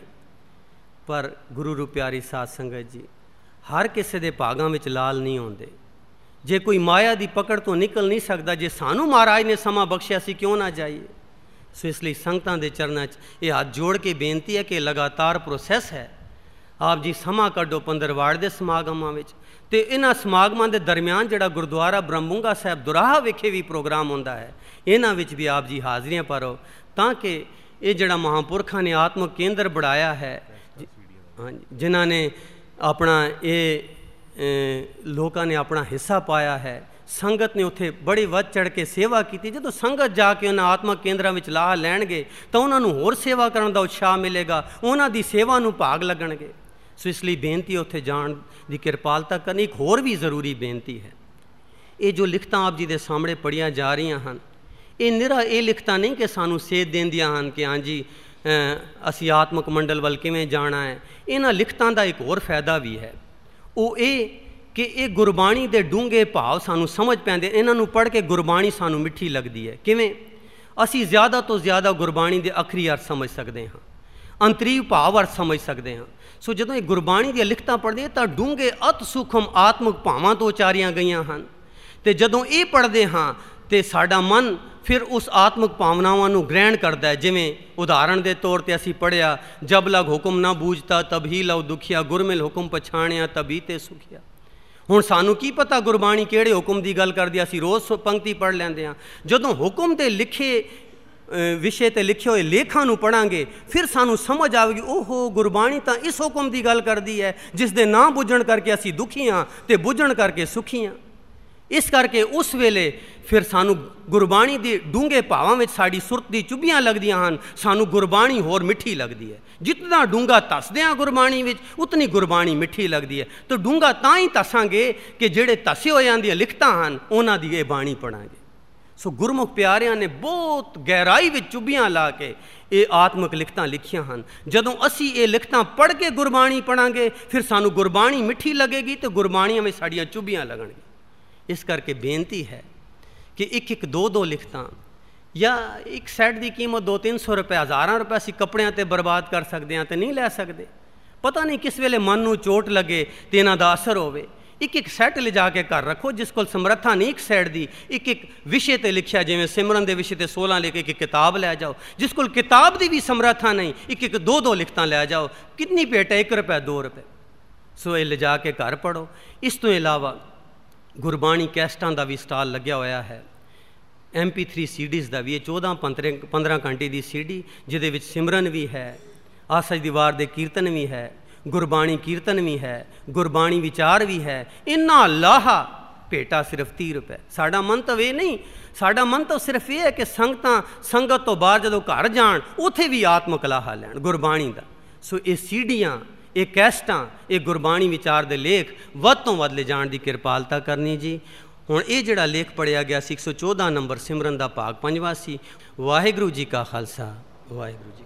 ਪਰ ਗੁਰੂ ਰੂਪ ਪਿਆਰੀ ਸਾਧ ਸੰਗਤ ਜੀ, ਹਰ ਕਿਸੇ ਦੇ ਭਾਗਾਂ ਵਿੱਚ ਲਾਲ ਨਹੀਂ ਹੁੰਦੇ। ਜੇ ਕੋਈ ਮਾਇਆ ਦੀ ਪਕੜ ਤੋਂ ਨਿਕਲ ਨਹੀਂ ਸਕਦਾ, ਜੇ ਸਾਨੂੰ ਮਹਾਰਾਜ ਨੇ ਸਮਾਂ ਬਖਸ਼ਿਆ ਸੀ ਕਿਉਂ ਨਾ ਜਾਈਏ। ਸੋ ਇਸ ਲਈ ਸੰਗਤਾਂ ਦੇ ਚਰਨਾਂ 'ਚ ਇਹ ਹੱਥ ਜੋੜ ਕੇ ਬੇਨਤੀ ਹੈ ਕਿ ਲਗਾਤਾਰ ਪ੍ਰੋਸੈਸ ਹੈ। ਆਪ ਜੀ ਸਮਾਂ ਕੱਢੋ ਪੰਦਰਵਾੜੇ ਦੇ ਸਮਾਗਮਾਂ ਵਿੱਚ, ਅਤੇ ਇਹਨਾਂ ਸਮਾਗਮਾਂ ਦੇ ਦਰਮਿਆਨ ਜਿਹੜਾ ਗੁਰਦੁਆਰਾ ਬ੍ਰਹਮਬੁੰਗਾ ਸਾਹਿਬ ਦੁਰਾਹਾ ਵਿਖੇ ਵੀ ਪ੍ਰੋਗਰਾਮ ਹੁੰਦਾ ਹੈ, ਇਹਨਾਂ ਵਿੱਚ ਵੀ ਆਪ ਜੀ ਹਾਜ਼ਰੀਆਂ ਭਰੋ, ਤਾਂ ਕਿ ਇਹ ਜਿਹੜਾ ਮਹਾਂਪੁਰਖਾਂ ਨੇ ਆਤਮਕ ਕੇਂਦਰ ਬਣਾਇਆ ਹੈ, ਹਾਂਜੀ, ਜਿਨ੍ਹਾਂ ਨੇ ਆਪਣਾ ਇਹ ਲੋਕਾਂ ਨੇ ਆਪਣਾ ਹਿੱਸਾ ਪਾਇਆ ਹੈ, ਸੰਗਤ ਨੇ ਉੱਥੇ ਬੜੀ ਵੱਧ ਚੜ੍ਹ ਕੇ ਸੇਵਾ ਕੀਤੀ। ਜਦੋਂ ਸੰਗਤ ਜਾ ਕੇ ਉਹਨਾਂ ਆਤਮਕ ਕੇਂਦਰਾਂ ਵਿੱਚ ਲਾਹਾ ਲੈਣਗੇ ਤਾਂ ਉਹਨਾਂ ਨੂੰ ਹੋਰ ਸੇਵਾ ਕਰਨ ਦਾ ਉਤਸ਼ਾਹ ਮਿਲੇਗਾ, ਉਹਨਾਂ ਦੀ ਸੇਵਾ ਨੂੰ ਭਾਗ ਲੱਗਣਗੇ। ਸੋ ਇਸ ਲਈ ਬੇਨਤੀ ਉੱਥੇ ਜਾਣ ਦੀ ਕਿਰਪਾਲਤਾ ਕਰਨੀ। ਇੱਕ ਹੋਰ ਵੀ ਜ਼ਰੂਰੀ ਬੇਨਤੀ ਹੈ, ਇਹ ਜੋ ਲਿਖਤਾਂ ਆਪ ਜੀ ਦੇ ਸਾਹਮਣੇ ਪੜ੍ਹੀਆਂ ਜਾ ਰਹੀਆਂ ਹਨ, ਇਹ ਨਿਰਾ ਇਹ ਲਿਖਤਾਂ ਨਹੀਂ ਕਿ ਸਾਨੂੰ ਸੇਧ ਦਿੰਦੀਆਂ ਹਨ ਕਿ ਹਾਂਜੀ ਅਸੀਂ ਆਤਮਕ ਮੰਡਲ ਵੱਲ ਕਿਵੇਂ ਜਾਣਾ ਹੈ। ਇਹਨਾਂ ਲਿਖਤਾਂ ਦਾ ਇੱਕ ਹੋਰ ਫਾਇਦਾ ਵੀ ਹੈ, ਉਹ ਇਹ ਕਿ ਇਹ ਗੁਰਬਾਣੀ ਦੇ ਡੂੰਘੇ ਭਾਵ ਸਾਨੂੰ ਸਮਝ ਪੈਂਦੇ। ਇਹਨਾਂ ਨੂੰ ਪੜ੍ਹ ਕੇ ਗੁਰਬਾਣੀ ਸਾਨੂੰ ਮਿੱਠੀ ਲੱਗਦੀ ਹੈ। ਕਿਵੇਂ? ਅਸੀਂ ਜ਼ਿਆਦਾ ਤੋਂ ਜ਼ਿਆਦਾ ਗੁਰਬਾਣੀ ਦੇ ਆਖਰੀ ਅਰਥ ਸਮਝ ਸਕਦੇ ਹਾਂ, ਅੰਤਰੀਵ ਭਾਵ ਅਰਥ ਸਮਝ ਸਕਦੇ ਹਾਂ। ਸੋ ਜਦੋਂ ਇਹ ਗੁਰਬਾਣੀ ਦੀਆਂ ਲਿਖਤਾਂ ਪੜ੍ਹਦੇ ਤਾਂ ਡੂੰਘੇ ਅਤ ਸੂਖਮ ਆਤਮਕ ਭਾਵਾਂ ਤੋਂ ਉਚਾਰੀਆਂ ਗਈਆਂ ਹਨ, ਅਤੇ ਜਦੋਂ ਇਹ ਪੜ੍ਹਦੇ ਹਾਂ ਤਾਂ ਸਾਡਾ ਮਨ ਫਿਰ ਉਸ ਆਤਮਕ ਭਾਵਨਾਵਾਂ ਨੂੰ ਗ੍ਰਹਿਣ ਕਰਦਾ ਹੈ। ਜਿਵੇਂ ਉਦਾਹਰਣ ਦੇ ਤੌਰ 'ਤੇ ਅਸੀਂ ਪੜ੍ਹਿਆ, ਜਬ ਲਗ ਹੁਕਮ ਨਾ ਬੂਝਤਾ ਤਬ ਹੀ ਲਉ ਦੁਖੀਆ, ਗੁਰਮਿਲ ਹੁਕਮ ਪਛਾਣਿਆ ਤਬੀ ਤੇ ਸੁਖੀਆ। ਹੁਣ ਸਾਨੂੰ ਕੀ ਪਤਾ ਗੁਰਬਾਣੀ ਕਿਹੜੇ ਹੁਕਮ ਦੀ ਗੱਲ ਕਰਦੀ, ਅਸੀਂ ਰੋਜ਼ ਪੰਕਤੀ ਪੜ੍ਹ ਲੈਂਦੇ ਹਾਂ। ਜਦੋਂ ਹੁਕਮ ਦੇ ਲਿਖੇ ਵਿਸ਼ੇ 'ਤੇ ਲਿਖੇ ਹੋਏ ਲੇਖਾਂ ਨੂੰ ਪੜ੍ਹਾਂਗੇ, ਫਿਰ ਸਾਨੂੰ ਸਮਝ ਆਵੇਗੀ, ਓਹੋ ਗੁਰਬਾਣੀ ਤਾਂ ਇਸ ਹੁਕਮ ਦੀ ਗੱਲ ਕਰਦੀ ਹੈ ਜਿਸ ਦੇ ਨਾ ਬੁੱਝਣ ਕਰਕੇ ਅਸੀਂ ਦੁਖੀ ਹਾਂ ਅਤੇ ਬੁੱਝਣ ਕਰਕੇ ਸੁਖੀ ਹਾਂ। ਇਸ ਕਰਕੇ ਉਸ ਵੇਲੇ ਫਿਰ ਸਾਨੂੰ ਗੁਰਬਾਣੀ ਦੇ ਡੂੰਘੇ ਭਾਵਾਂ ਵਿੱਚ ਸਾਡੀ ਸੁਰਤ ਦੀ ਚੁੱਭੀਆਂ ਲੱਗਦੀਆਂ ਹਨ, ਸਾਨੂੰ ਗੁਰਬਾਣੀ ਹੋਰ ਮਿੱਠੀ ਲੱਗਦੀ ਹੈ। ਜਿਤਨਾ ਡੂੰਘਾ ਧੱਸਦੇ ਹਾਂ ਗੁਰਬਾਣੀ ਵਿੱਚ, ਉਤਨੀ ਗੁਰਬਾਣੀ ਮਿੱਠੀ ਲੱਗਦੀ ਹੈ। ਤਾਂ ਡੂੰਘਾ ਤਾਂ ਹੀ ਧੱਸਾਂਗੇ ਕਿ ਜਿਹੜੇ ਧੱਸੇ ਹੋਇਆਂ ਦੀਆਂ ਲਿਖਤਾਂ ਹਨ ਉਹਨਾਂ ਦੀ ਇਹ ਬਾਣੀ ਪੜ੍ਹਾਂਗੇ। ਸੋ ਗੁਰਮੁਖ ਪਿਆਰਿਆਂ ਨੇ ਬਹੁਤ ਗਹਿਰਾਈ ਵਿੱਚ ਚੁੱਭੀਆਂ ਲਾ ਕੇ ਇਹ ਆਤਮਕ ਲਿਖਤਾਂ ਲਿਖੀਆਂ ਹਨ। ਜਦੋਂ ਅਸੀਂ ਇਹ ਲਿਖਤਾਂ ਪੜ੍ਹ ਕੇ ਗੁਰਬਾਣੀ ਪੜ੍ਹਾਂਗੇ, ਫਿਰ ਸਾਨੂੰ ਗੁਰਬਾਣੀ ਮਿੱਠੀ ਲੱਗੇਗੀ ਅਤੇ ਗੁਰਬਾਣੀਆਂ ਵਿੱਚ ਸਾਡੀਆਂ ਚੁੱਭੀਆਂ ਲੱਗਣਗੀਆਂ। ਇਸ ਕਰਕੇ ਬੇਨਤੀ ਹੈ ਕਿ ਇੱਕ ਦੋ ਲਿਖਤਾਂ ਜਾਂ ਇੱਕ ਸੈੱਟ ਦੀ ਕੀਮਤ 200-300 ਰੁਪਏ, ਹਜ਼ਾਰਾਂ ਰੁਪਏ ਅਸੀਂ ਕੱਪੜਿਆਂ 'ਤੇ ਬਰਬਾਦ ਕਰ ਸਕਦੇ ਹਾਂ ਤੇ ਨਹੀਂ ਲੈ ਸਕਦੇ। ਪਤਾ ਨਹੀਂ ਕਿਸ ਵੇਲੇ ਮਨ ਨੂੰ ਚੋਟ ਲੱਗੇ ਤੇ ਇਹਨਾਂ ਦਾ ਅਸਰ ਹੋਵੇ। ਇੱਕ ਸੈੱਟ ਲਿਜਾ ਕੇ ਘਰ ਰੱਖੋ। ਜਿਸ ਕੋਲ ਸਮਰੱਥਾ ਨਹੀਂ ਇੱਕ ਸੈੱਟ ਦੀ, ਇੱਕ ਵਿਸ਼ੇ 'ਤੇ ਲਿਖਿਆ, ਜਿਵੇਂ ਸਿਮਰਨ ਦੇ ਵਿਸ਼ੇ 'ਤੇ 16 ਲਿਖ ਕੇ ਇੱਕ ਕਿਤਾਬ ਲੈ ਜਾਓ। ਜਿਸ ਕੋਲ ਕਿਤਾਬ ਦੀ ਵੀ ਸਮਰੱਥਾ ਨਹੀਂ, ਇੱਕ ਦੋ ਲਿਖਤਾਂ ਲੈ ਜਾਓ। ਕਿੰਨੀ ਭੇਟ ਹੈ? 1 ਰੁਪਏ 2 ਰੁਪਏ। ਸੋ ਇਹ ਲਿਜਾ ਕੇ ਘਰ ਪੜ੍ਹੋ। ਇਸ ਤੋਂ ਇਲਾਵਾ ਗੁਰਬਾਣੀ ਕੈਸਟਾਂ ਦਾ ਵੀ ਸਟਾਲ ਲੱਗਿਆ ਹੋਇਆ ਹੈ। MP3 CDs ਦਾ ਵੀ ਇਹ 14-15 ਘੰਟੇ ਦੀ CD, ਜਿਹਦੇ ਵਿੱਚ ਸਿਮਰਨ ਵੀ ਹੈ, ਆਸਾ ਦੀ ਵਾਰ ਦੇ ਕੀਰਤਨ ਵੀ ਹੈ, ਗੁਰਬਾਣੀ ਕੀਰਤਨ ਵੀ ਹੈ, ਗੁਰਬਾਣੀ ਵਿਚਾਰ ਵੀ ਹੈ। ਇੰਨਾ ਲਾਹਾ ਭੇਟਾ ਸਿਰਫ 30 ਰੁਪਏ। ਸਾਡਾ ਮੰਤਵ ਇਹ ਨਹੀਂ, ਸਾਡਾ ਮੰਤਵ ਸਿਰਫ ਇਹ ਹੈ ਕਿ ਸੰਗਤ ਤੋਂ ਬਾਹਰ ਜਦੋਂ ਘਰ ਜਾਣ ਉੱਥੇ ਵੀ ਆਤਮਕ ਲਾਹਾ ਲੈਣ ਗੁਰਬਾਣੀ ਦਾ। ਸੋ ਇਹ ਸੀਡੀਆਂ, ਇਹ ਕੈਸਟਾਂ, ਇਹ ਗੁਰਬਾਣੀ ਵਿਚਾਰ ਦੇ ਲੇਖ ਵੱਧ ਤੋਂ ਵੱਧ ਲਿਜਾਣ ਦੀ ਕਿਰਪਾਲਤਾ ਕਰਨੀ ਜੀ। ਹੁਣ ਇਹ ਜਿਹੜਾ ਲੇਖ ਪੜ੍ਹਿਆ ਗਿਆ ਸੀ 114 ਨੰਬਰ ਸਿਮਰਨ ਦਾ ਭਾਗ 5ਵਾਂ ਸੀ। ਵਾਹਿਗੁਰੂ ਜੀ ਕਾ ਖਾਲਸਾ, ਵਾਹਿਗੁਰੂ ਜੀ।